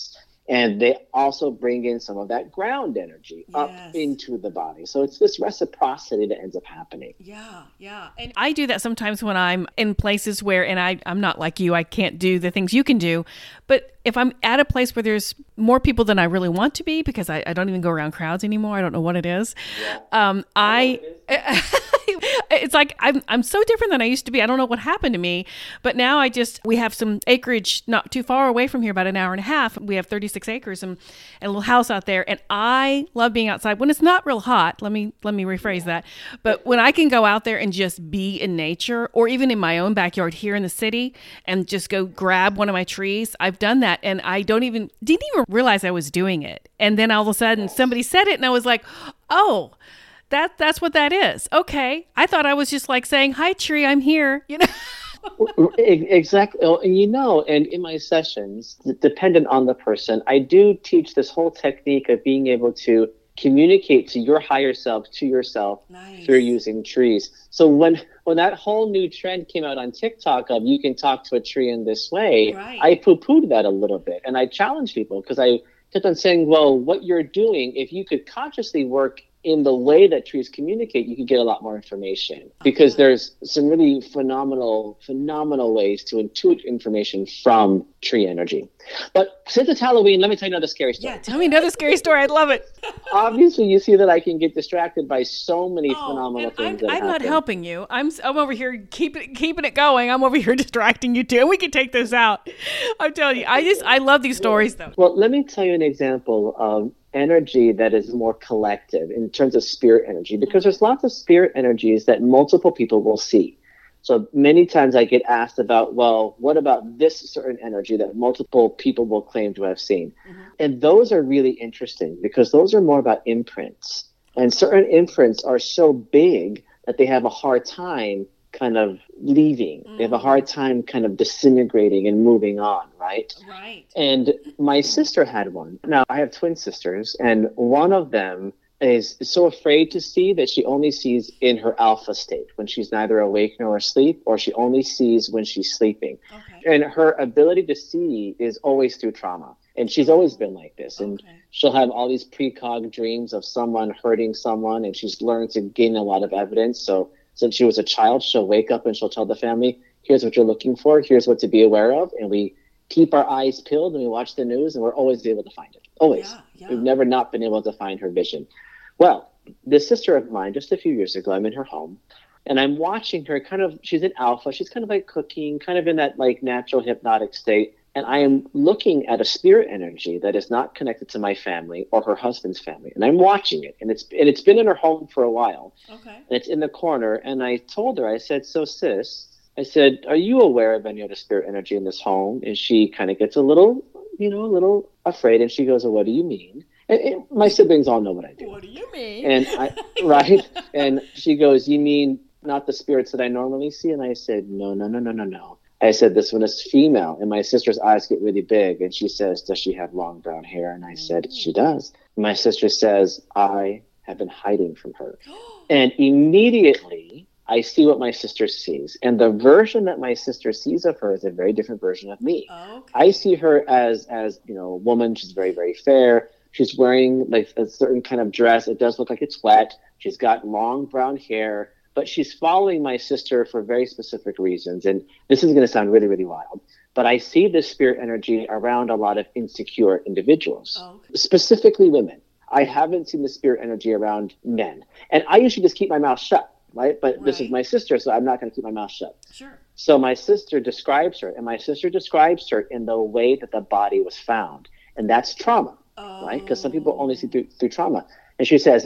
And they also bring in some of that ground energy Yes. up into the body. So it's this reciprocity that ends up happening. Yeah, yeah. And I do that sometimes when I'm in places where, and I, I'm not like you, I can't do the things you can do. But if I'm at a place where there's more people than I really want to be, because I, I don't even go around crowds anymore, I don't know what it is. Yeah. Um, I, I it's like I'm I'm so different than I used to be. I don't know what happened to me, but now I just we have some acreage not too far away from here, about an hour and a half. We have thirty-six acres and, and a little house out there, and I love being outside when it's not real hot. Let me let me rephrase that. But when I can go out there and just be in nature, or even in my own backyard here in the city, and just go grab one of my trees, I've done that, and I don't even didn't even realize I was doing it. And then all of a sudden, somebody said it, and I was like, oh. That that's what that is. Okay. I thought I was just like saying, hi, tree, I'm here. You know? Exactly. Oh, and you know, and in my sessions, dependent on the person, I do teach this whole technique of being able to communicate to your higher self, to yourself, Nice. through using trees. So when when that whole new trend came out on TikTok of you can talk to a tree in this way, Right. I poo-pooed that a little bit. And I challenged people because I kept on saying, well, what you're doing, if you could consciously work in the way that trees communicate, you can get a lot more information, because there's some really phenomenal, phenomenal ways to intuit information from tree energy. But since it's Halloween, let me tell you another scary story. Yeah, tell me another scary story. I'd love it. Obviously, you see that I can get distracted by so many Oh, phenomenal and things I'm, that I'm not happen. helping you. I'm I'm over here keeping keeping it going. I'm over here distracting you too. And we can take this out. I'm telling you, I just I love these stories though. Well, let me tell you an example of energy that is more collective in terms of spirit energy, because there's lots of spirit energies that multiple people will see. So many times I get asked about, well, what about this certain energy that multiple people will claim to have seen? Mm-hmm. And those are really interesting because those are more about imprints. And certain imprints are so big that they have a hard time kind of leaving. Mm-hmm. They have a hard time kind of disintegrating and moving on, right? Right. And my sister had one. Now, I have twin sisters, and one of them is so afraid to see that she only sees in her alpha state, when she's neither awake nor asleep, or she only sees when she's sleeping. Okay. And her ability to see is always through trauma. And she's always been like this. And okay. she'll have all these precog dreams of someone hurting someone, and she's learned to gain a lot of evidence. So since she was a child, she'll wake up and she'll tell the family, here's what you're looking for, here's what to be aware of. And we keep our eyes peeled and we watch the news, and we're always able to find it. Always. Yeah, yeah. We've never not been able to find her vision. Well, this sister of mine, just a few years ago, I'm in her home, and I'm watching her kind of, she's in alpha, she's kind of like cooking, kind of in that like natural hypnotic state. And I am looking at a spirit energy that is not connected to my family or her husband's family. And I'm watching it. And it's and it's been in her home for a while. Okay. And it's in the corner. And I told her, I said, so sis, I said, are you aware of any other spirit energy in this home? And she kind of gets a little, you know, a little afraid. And she goes, well, what do you mean? And, and my siblings all know what I do. What do you mean? And I, right. And she goes, you mean not the spirits that I normally see? And I said, no, no, no, no, no, no. I said, this one is female. And my sister's eyes get really big. And she says, does she have long brown hair? And I said, she does. My sister says, I have been hiding from her. And immediately I see what my sister sees. And the version that my sister sees of her is a very different version of me. Okay. I see her as, as, you know, a woman. She's very, very fair. She's wearing like a certain kind of dress. It does look like it's wet. She's got long brown hair. But she's following my sister for very specific reasons. And this is going to sound really, really wild. But I see this spirit energy around a lot of insecure individuals, oh, okay. specifically women. I haven't seen the spirit energy around men. And I usually just keep my mouth shut, right? But right. this is my sister, so I'm not going to keep my mouth shut. Sure. So my sister describes her, and my sister describes her in the way that the body was found. And that's trauma, oh. right? Because some people only see through, through trauma. And she says,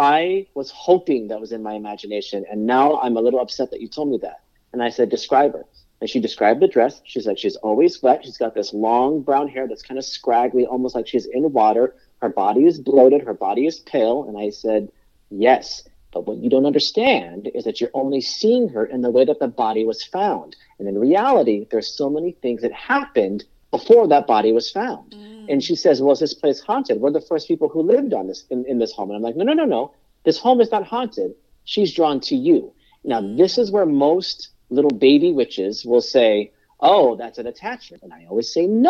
I was hoping that was in my imagination, and now I'm a little upset that you told me that. And I said, describe her. And she described the dress. She said she's always wet. She's got this long brown hair that's kind of scraggly, almost like she's in water. Her body is bloated. Her body is pale. And I said, yes. But what you don't understand is that you're only seeing her in the way that the body was found. And in reality, there's so many things that happened before that body was found. Mm. And she says, well, is this place haunted? We're the first people who lived on this in, in this home. And I'm like, no, no, no, no. This home is not haunted. She's drawn to you. Now, this is where most little baby witches will say, oh, that's an attachment. And I always say, no,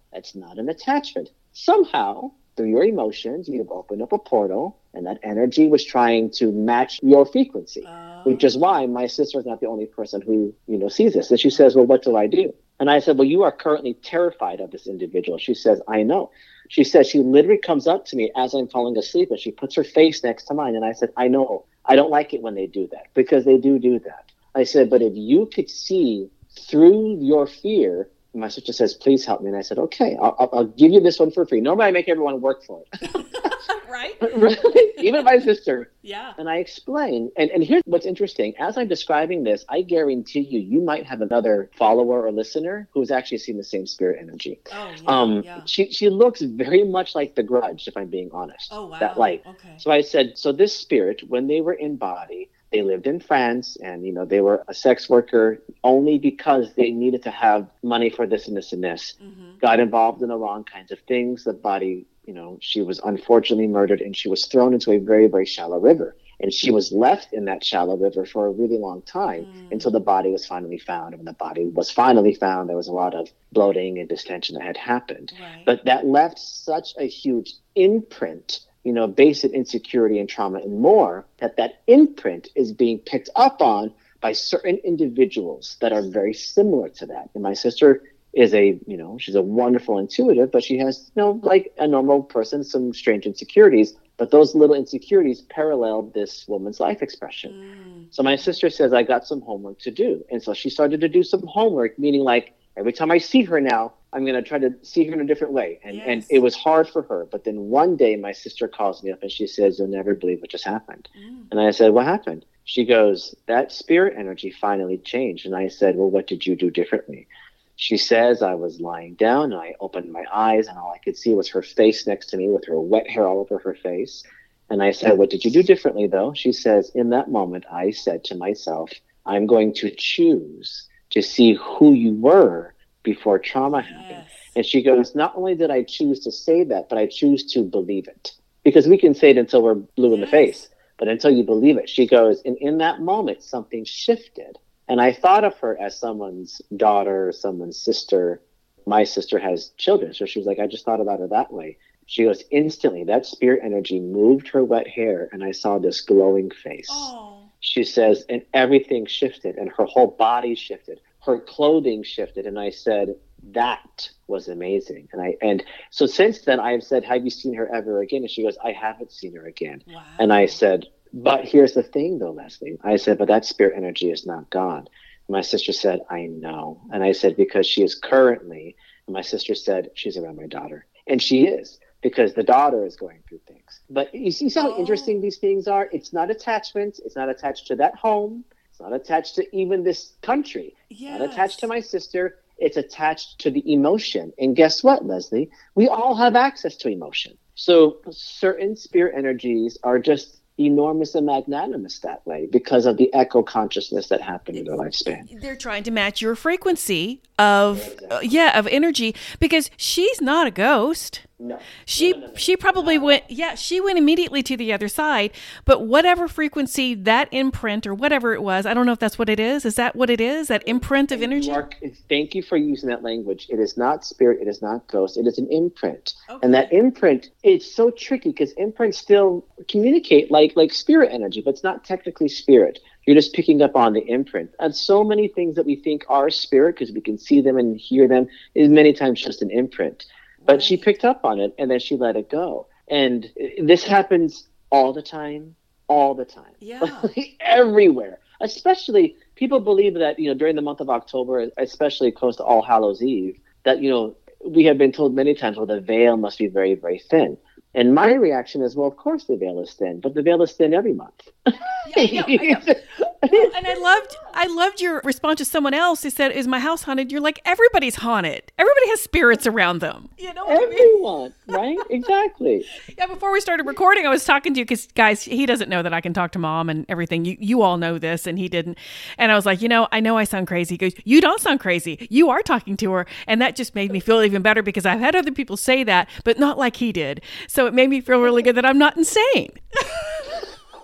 That's not an attachment. Somehow, through your emotions, you've opened up a portal, and that energy was trying to match your frequency, uh, which is why my sister is not the only person who, you know, sees this. And she says, well, what do I do? And I said, well, you are currently terrified of this individual. She says, I know. She says, she literally comes up to me as I'm falling asleep, and she puts her face next to mine. And I said, I know. I don't like it when they do that, because they do do that. I said, but if you could see through your fear. My sister says, please help me. And I said, okay, I'll, I'll give you this one for free. Normally I make everyone work for it. Right? Even my sister. Yeah. And I explain. And, and here's what's interesting. As I'm describing this, I guarantee you, you might have another follower or listener who's actually seen the same spirit energy. Oh, yeah, um, yeah. She, she looks very much like the Grudge, if I'm being honest. Oh, wow. That light. Okay. So I said, so this spirit, when they were in body, they lived in France, and, you know, they were a sex worker only because they needed to have money for this and this and this. Mm-hmm. Got involved in the wrong kinds of things. The body, you know, she was unfortunately murdered, and she was thrown into a very, very shallow river. And she was left in that shallow river for a really long time mm. until the body was finally found. And when the body was finally found, there was a lot of bloating and distension that had happened. Right. But that left such a huge imprint, you know, based in insecurity and trauma and more, that that imprint is being picked up on by certain individuals that are very similar to that. And my sister is a, you know, she's a wonderful intuitive, but she has, you know, like a normal person, some strange insecurities, but those little insecurities paralleled this woman's life expression. Mm. So my sister says, I got some homework to do. And so she started to do some homework, meaning like every time I see her now, I'm going to try to see her in a different way. And, yes. and it was hard for her. But then one day my sister calls me up and she says, you'll never believe what just happened. Mm. And I said, what happened? She goes, that spirit energy finally changed. And I said, well, what did you do differently? She says, I was lying down and I opened my eyes and all I could see was her face next to me with her wet hair all over her face. And I said, what did you do differently though? She says, in that moment, I said to myself, I'm going to choose to see who you were before trauma happened. Yes. And she goes, not only did I choose to say that, but I choose to believe it. Because we can say it until we're blue yes. in the face, but until you believe it. She goes, and in that moment, something shifted. And I thought of her as someone's daughter, someone's sister. My sister has children. So she was like, I just thought about her that way. She goes, instantly, that spirit energy moved her wet hair, and I saw this glowing face. Oh. She says, and everything shifted, and her whole body shifted. Her clothing shifted. And I said, that was amazing. And I and so since then, I have said, have you seen her ever again? And she goes, I haven't seen her again. Wow. And I said, but here's the thing, though, Leslie. I said, but that spirit energy is not gone. My sister said, I know. And I said, because she is currently, and my sister said, she's around my daughter. And she is, because the daughter is going through things. But you see how oh. interesting these things are? It's not attachment. It's not attached to that home. It's not attached to even this country. Yes. It's not attached to my sister. It's attached to the emotion. And guess what, Leslie? We all have access to emotion. So certain spirit energies are just enormous and magnanimous that way because of the echo consciousness that happened in their lifespan. They're trying to match your frequency of, exactly. uh, yeah, of energy, because she's not a ghost. No. She no, no, no, she probably no. went, yeah, she went immediately to the other side, but whatever frequency, that imprint or whatever it was, I don't know if that's what it is. Is that what it is? That imprint of energy? Mark, thank you for using that language. It is not spirit. It is not ghost. It is an imprint. Okay. And that imprint, it's so tricky because imprints still communicate like, like spirit energy, but it's not technically spirit. You're just picking up on the imprint. And so many things that we think are spirit, because we can see them and hear them, is many times just an imprint. But she picked up on it, and then she let it go. And this happens all the time, all the time. Yeah. Everywhere. Especially, people believe that, you know, during the month of October, especially close to All Hallows Eve, that, you know, we have been told many times, well, the veil must be very, very thin. And my reaction is, well, of course the veil is thin, but the veil is thin every month. Yeah, I know, I know. Well, and I loved, I loved your response to someone else who said, "Is my house haunted?" You're like, everybody's haunted. Everybody has spirits around them. You know, what everyone, I mean? Right? Exactly. Yeah. Before we started recording, I was talking to you because, guys, he doesn't know that I can talk to mom and everything. You, you all know this, and he didn't. And I was like, you know, I know I sound crazy. He goes, "You don't sound crazy. You are talking to her," and that just made me feel even better because I've had other people say that, but not like he did. So it made me feel really good that I'm not insane.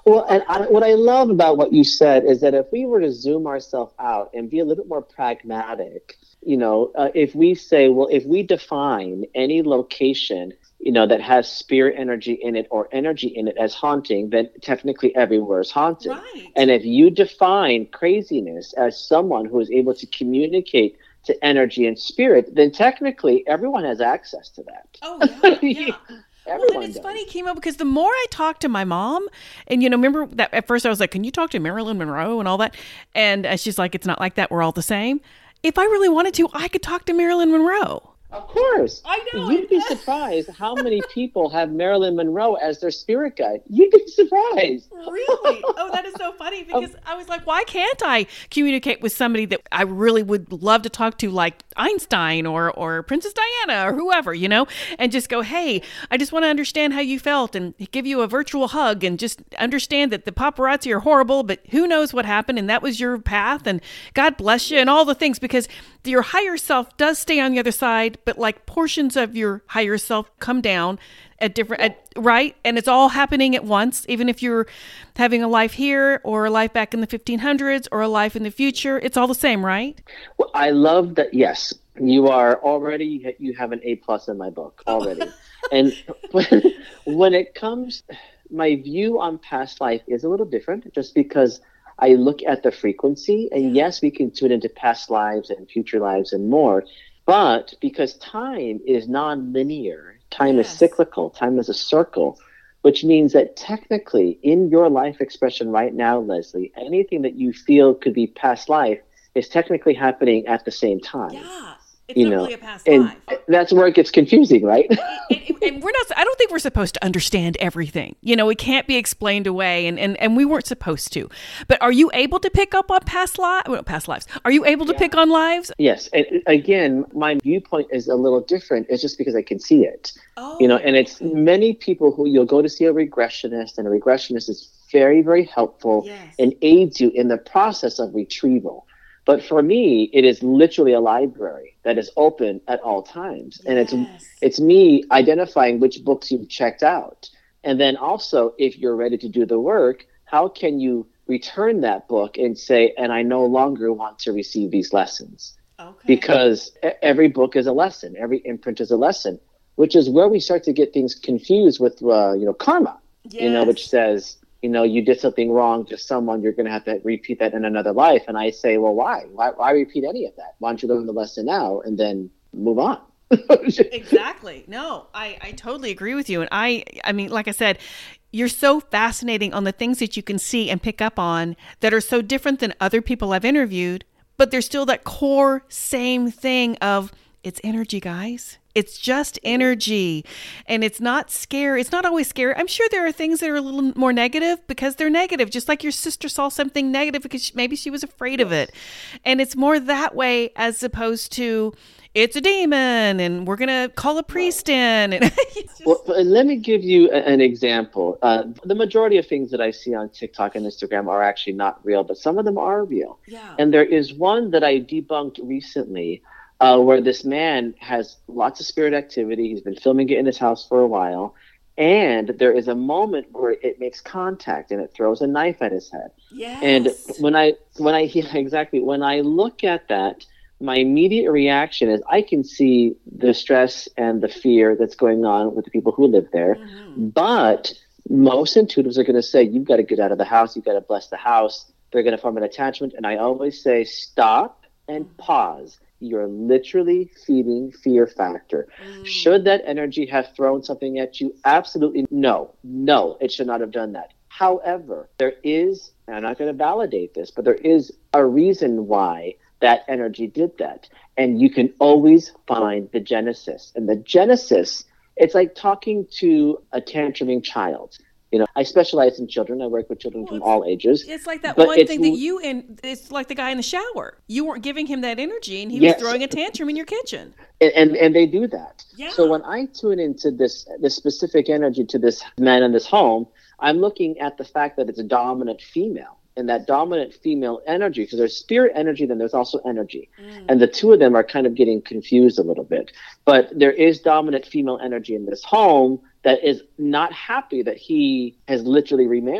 Well, and I, what I love about what you said is that if we were to zoom ourselves out and be a little bit more pragmatic, you know, uh, if we say, well, if we define any location, you know, that has spirit energy in it or energy in it as haunting, then technically everywhere is haunted. Right. And if you define craziness as someone who is able to communicate to energy and spirit, then technically everyone has access to that. Oh, yeah, yeah. Everyone well, and it's does. funny, Kimo, because the more I talk to my mom, and you know, remember that at first I was like, "Can you talk to Marilyn Monroe and all that?" And uh, she's like, "It's not like that. We're all the same." If I really wanted to, I could talk to Marilyn Monroe. Of course. I know. You'd be surprised how many people have Marilyn Monroe as their spirit guide. You'd be surprised. Really? Oh, that is so funny because I was like, why can't I communicate with somebody that I really would love to talk to, like Einstein or or Princess Diana or whoever, you know, and just go, hey, I just want to understand how you felt and give you a virtual hug and just understand that the paparazzi are horrible, but who knows what happened and that was your path and God bless you and all the things, because your higher self does stay on the other side, but like portions of your higher self come down at different, at, right? And it's all happening at once, even if you're having a life here or a life back in the fifteen hundreds or a life in the future, it's all the same, right? Well, I love that. Yes, you are already, you have an A plus in my book already. And when, when it comes, my view on past life is a little different just because I look at the frequency, and yes, we can tune into past lives and future lives and more, but because time is non-linear, time yes. is cyclical, time is a circle, which means that technically in your life expression right now, Leslie, anything that you feel could be past life is technically happening at the same time. Yeah. It's you not know, really a past and life. That's where it gets confusing, right? and, and, and we're not, I don't think we're supposed to understand everything. You know, it can't be explained away, and, and, and we weren't supposed to. But are you able to pick up on past, li- well, past lives? Are you able to yeah. pick on lives? Yes. And again, my viewpoint is a little different. It's just because I can see it. Oh. You know, and it's many people who you'll go to see a regressionist, and a regressionist is very, very helpful yes. and aids you in the process of retrieval. But for me, it is literally a library that is open at all times. Yes. And it's it's me identifying which books you've checked out. And then also, if you're ready to do the work, how can you return that book and say, and I no longer want to receive these lessons? Okay. Because every book is a lesson. Every imprint is a lesson, which is where we start to get things confused with, uh, you know, karma, yes. you know, which says, you know, you did something wrong to someone, you're going to have to repeat that in another life. And I say, well, why? Why, why repeat any of that? Why don't you learn the lesson now and then move on? Exactly. No, I, I totally agree with you. And I, I mean, like I said, you're so fascinating on the things that you can see and pick up on that are so different than other people I've interviewed, but there's still that core same thing of it's energy, guys. It's just energy, and it's not scary. It's not always scary. I'm sure there are things that are a little more negative because they're negative, just like your sister saw something negative because maybe she was afraid of it. And it's more that way as opposed to it's a demon and we're going to call a priest in. And just... Well, let me give you a, an example. Uh, the majority of things that I see on TikTok and Instagram are actually not real, but some of them are real. Yeah. And there is one that I debunked recently Uh, where this man has lots of spirit activity. He's been filming it in his house for a while. And there is a moment where it makes contact and it throws a knife at his head. Yes. And when I, when I, yeah, exactly, when I look at that, my immediate reaction is I can see the stress and the fear that's going on with the people who live there. Mm-hmm. But most intuitives are going to say, you've got to get out of the house. You've got to bless the house. They're going to form an attachment. And I always say, stop and pause. You're literally feeding fear factor. Mm. Should that energy have thrown something at you? Absolutely no. No, it should not have done that. However, there is, and I'm not going to validate this, but there is a reason why that energy did that. And you can always find the genesis. And the genesis, it's like talking to a tantruming child. You know, I specialize in children. I work with children well, from all ages. It's like that one thing that you and it's like the guy in the shower. You weren't giving him that energy, and he yes. was throwing a tantrum in your kitchen. And and, and they do that. Yeah. So when I tune into this this specific energy to this man in this home, I'm looking at the fact that it's a dominant female. And that dominant female energy, because there's spirit energy, then there's also energy. Mm. And the two of them are kind of getting confused a little bit. But there is dominant female energy in this home that is not happy that he has literally remarried.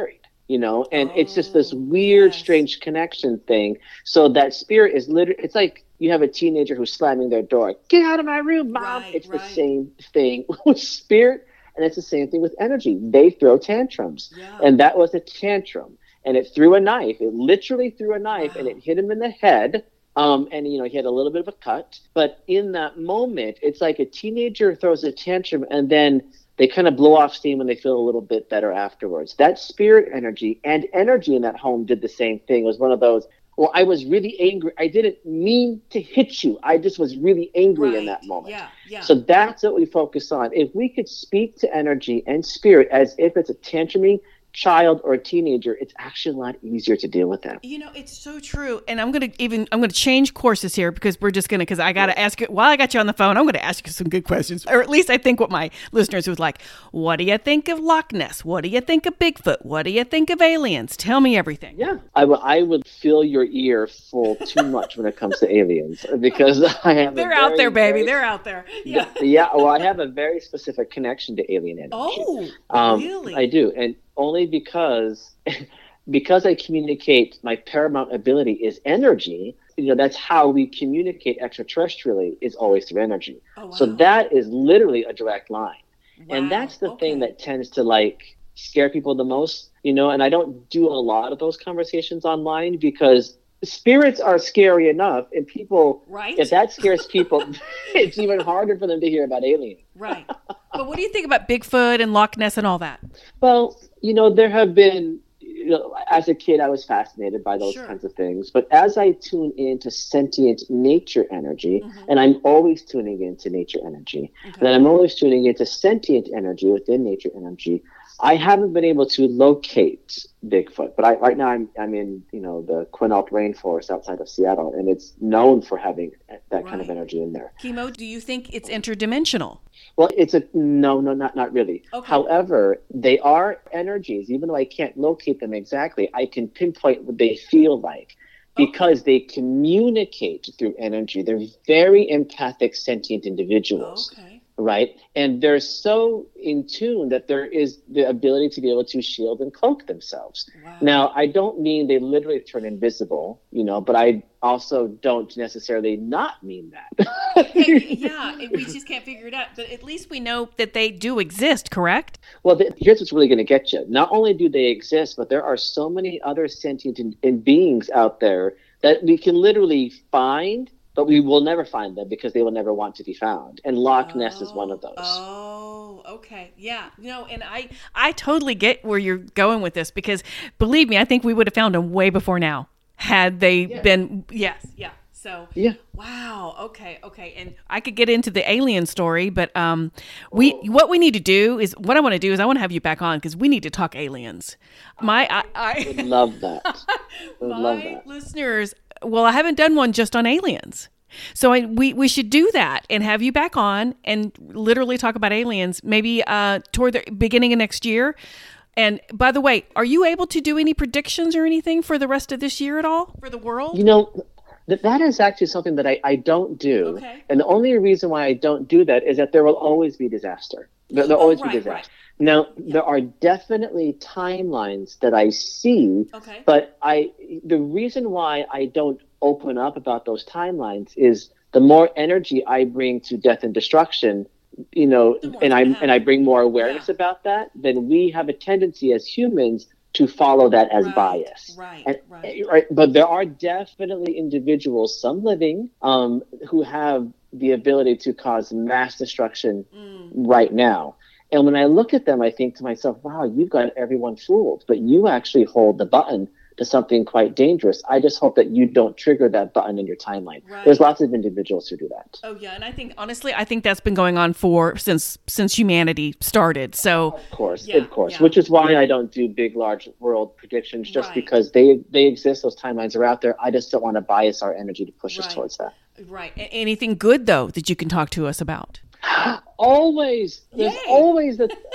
you know, and Oh, it's just this weird, yes. strange connection thing. So that spirit is literally, it's like you have a teenager who's slamming their door. Get out of my room, mom. Right, It's right. the same thing with spirit. And it's the same thing with energy. They throw tantrums. Yeah. And that was a tantrum. And it threw a knife. It literally threw a knife, Wow. and it hit him in the head. Um, and, you know, he had a little bit of a cut. But in that moment, it's like a teenager throws a tantrum, and then they kind of blow off steam and they feel a little bit better afterwards. That spirit energy and energy in that home did the same thing. It was one of those, well, I was really angry. I didn't mean to hit you. I just was really angry Right. in that moment. Yeah, yeah. So that's what we focus on. If we could speak to energy and spirit as if it's a tantruming child or a teenager, it's actually a lot easier to deal with them. You know, it's so true. And I'm going to even, I'm going to change courses here because we're just going to, because I got to ask you, while I got you on the phone, I'm going to ask you some good questions. Or at least I think what my listeners would like. What do you think of Loch Ness? What do you think of Bigfoot? What do you think of aliens? Tell me everything. Yeah, I, w- I would fill your ear full too much when it comes to aliens because I have They're a out very, there, baby. very- They're out there. Yeah. yeah, well, I have a very specific connection to alien energy. Oh, Um, really? I do, and only because because I communicate. My paramount ability is energy. You know, that's how we communicate extraterrestrially. Is always through energy. Oh, wow. So that is literally a direct line, Wow. and that's the Okay. thing that tends to like scare people the most. You know, and I don't do a lot of those conversations online because spirits are scary enough, and people. Right. If that scares people, it's even harder for them to hear about aliens. Right. But what do you think about Bigfoot and Loch Ness and all that? Well, you know, there have been, you know, as a kid, I was fascinated by those Sure. kinds of things. But as I tune into sentient nature energy, Mhm. and I'm always tuning into nature energy, Okay. and I'm always tuning into sentient energy within nature energy, I haven't been able to locate Bigfoot. But I, right now, I'm I'm in, you know, the Quinault rainforest outside of Seattle, and it's known for having that kind of Right. energy in there. Chemo, do you think it's interdimensional? Well, it's a no, no, not not really. Okay. However, they are energies. Even though I can't locate them exactly, I can pinpoint what they feel like because they communicate through energy. They're very empathic, sentient individuals, Okay. right? And they're so in tune that there is the ability to be able to shield and cloak themselves. Wow. Now, I don't mean they literally turn invisible, you know, but I also don't necessarily not mean that. Hey, yeah, we just can't figure it out. But at least we know that they do exist, correct? Well, th- here's what's really going to get you. Not only do they exist, but there are so many other sentient in, in beings out there that we can literally find, but we will never find them because they will never want to be found. And Loch Ness is one of those. Oh, okay. Yeah. No, and I I totally get where you're going with this because believe me, I think we would have found them way before now had they Yeah. been yes, yeah. So Yeah. wow. Okay. Okay. And I could get into the alien story, but um, we what we need to do is what I want to do is I want to have you back on because we need to talk aliens. My I, I Would love that. Would love my that. listeners. Well, I haven't done one just on aliens. So I, we we should do that and have you back on and literally talk about aliens maybe uh, toward the beginning of next year. And by the way, are you able to do any predictions or anything for the rest of this year at all for the world? You know, th- that is actually something that I, I don't do. Okay. And the only reason why I don't do that is that there will always be disaster. There, there'll Oh, always right, be disaster. right. Now, there are definitely timelines that I see, Okay. but I the reason why I don't open up about those timelines is the more energy I bring to death and destruction, you know, The more and it's I gonna and I bring more awareness Yeah. about that, then we have a tendency as humans to follow that as Right, bias. right, And, right. right. But there are definitely individuals, some living, um, who have the ability to cause mass destruction Mm. right now. And when I look at them, I think to myself, wow, you've got everyone fooled, but you actually hold the button to something quite dangerous. I just hope that you don't trigger that button in your timeline. Right. There's lots of individuals who do that. Oh yeah, and I think honestly, I think that's been going on for since since humanity started. So Of course, Yeah, of course, yeah. which is why I don't do big, large world predictions, just Right. because they they exist. Those timelines are out there. I just don't want to bias our energy to push us Right. towards that. right, A- anything good though that you can talk to us about? Always, there's Yay. always the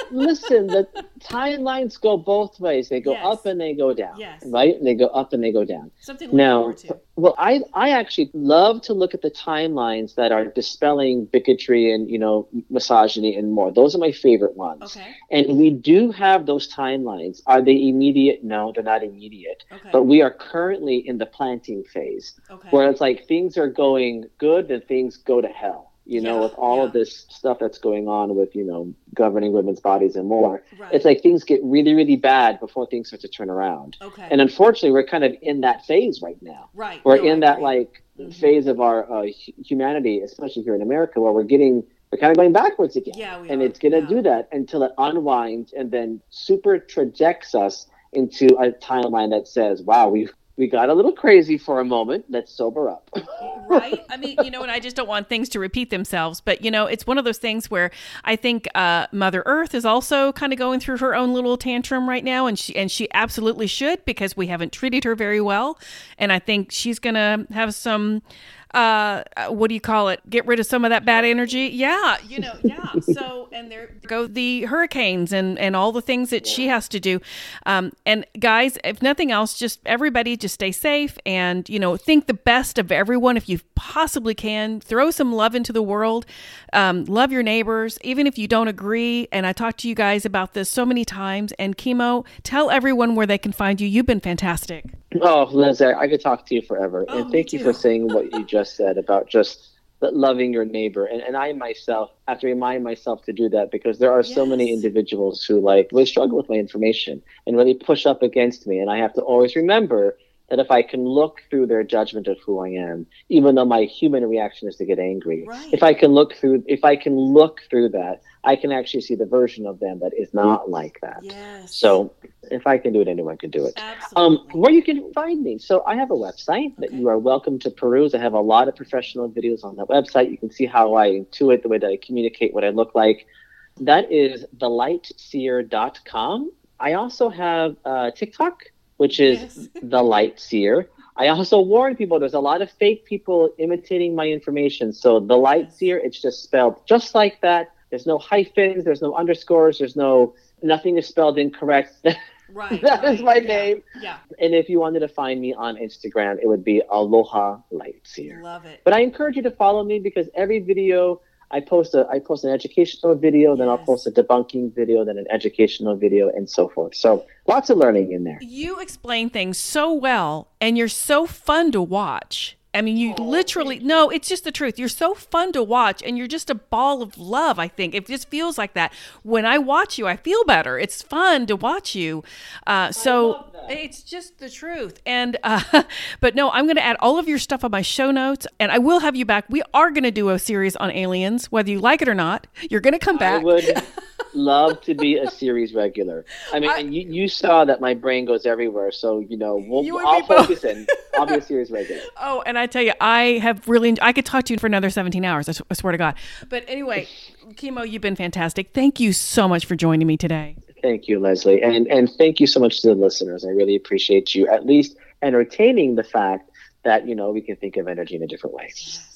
listen, the timelines go both ways. They go Yes. up and they go down, Yes. right? And they go up and they go down. Something to look Now, forward to. well, I, I actually love to look at the timelines that are dispelling bigotry and, you know, misogyny and more. Those are my favorite ones. Okay. And we do have those timelines. Are they immediate? No, they're not immediate. Okay. But we are currently in the planting phase, Okay. where it's like things are going good and things go to hell. You know, Yeah, with all yeah. of this stuff that's going on with, you know, governing women's bodies and more. Right. It's like things get really, really bad before things start to turn around. Okay. And unfortunately, we're kind of in that phase right now. Right. We're No, I in that agree. like Mhm. phase of our uh, hu- humanity, especially here in America, where we're getting, we're kind of going backwards again. Yeah, we and are. it's going to Yeah. do that until it unwinds and then super trajects us into a timeline that says, wow, we've, we got a little crazy for a moment. Let's sober up. Right? I mean, you know, and I just don't want things to repeat themselves. But, you know, it's one of those things where I think uh, Mother Earth is also kind of going through her own little tantrum right now. And she, and she absolutely should, because we haven't treated her very well. And I think she's going to have some, uh, what do you call it? Get rid of some of that bad energy. Yeah. You know, yeah. So, and there go the hurricanes and, and all the things that she has to do. Um, and guys, if nothing else, just everybody just stay safe and, you know, think the best of everyone if you possibly can. Throw some love into the world. Um, love your neighbors, even if you don't agree. And I talked to you guys about this so many times. And Chemo, tell everyone where they can find you. You've been fantastic. Oh, Liz, I could talk to you forever. Oh, and me thank you too. for saying what you just said about just loving your neighbor. And, and I myself have to remind myself to do that, because there are so many Yes. individuals who like really struggle with my information and really push up against me. And I have to always remember that if I can look through their judgment of who I am, even though my human reaction is to get angry, Right. if I can look through, if I can look through that, I can actually see the version of them that is not like that. Yes. So if I can do it, anyone can do it. Um, Absolutely. where you can find me. So I have a website that Okay. you are welcome to peruse. I have a lot of professional videos on that website. You can see how I intuit, the way that I communicate, what I look like. That is the light seer dot com. I also have uh, TikTok, which is Yes. The Light Seer. I also warn people, there's a lot of fake people imitating my information. So The Light Seer, it's just spelled just like that. There's no hyphens, there's no underscores, there's no, nothing is spelled incorrect. Right. That right. is my Yeah. name. Yeah. And if you wanted to find me on Instagram, it would be Aloha Light Seer. Love it. But I encourage you to follow me, because every video I post a I post an educational video, then I'll Yes. post a debunking video, then an educational video, and so forth. So lots of learning in there. You explain things so well, and you're so fun to watch. I mean, you literally, no, it's just the truth. You're so fun to watch, and you're just a ball of love, I think. It just feels like that. When I watch you, I feel better. It's fun to watch you. Uh, so love that. it's just the truth. And, uh, but no, I'm going to add all of your stuff on my show notes, and I will have you back. We are going to do a series on aliens, whether you like it or not. You're going to come I back. would love to be a series regular. I mean, I- and you, you saw that my brain goes everywhere. So, you know, we'll, You and I'll me both. focus in. I'll be a series regular. Oh, and I tell you, I have really, I could talk to you for another seventeen hours. I, s- I swear to God. But anyway, Chemo, you've been fantastic. Thank you so much for joining me today. Thank you, Leslie. And, and thank you so much to the listeners. I really appreciate you at least entertaining the fact that, you know, we can think of energy in a different way.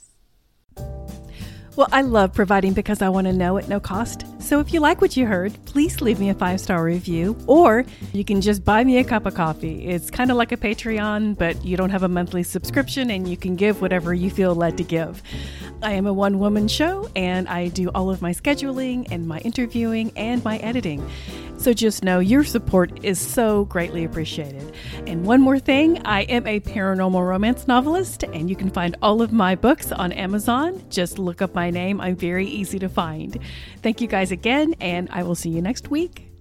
Well, I love providing because I want to know at no cost. So if you like what you heard, please leave me a five-star review, or you can just buy me a cup of coffee. It's kind of like a Patreon, but you don't have a monthly subscription, and you can give whatever you feel led to give. I am a one-woman show, and I do all of my scheduling and my interviewing and my editing. So just know your support is so greatly appreciated. And one more thing, I am a paranormal romance novelist, and you can find all of my books on Amazon. Just look up my name. I'm very easy to find. Thank you guys again, and I will see you next week.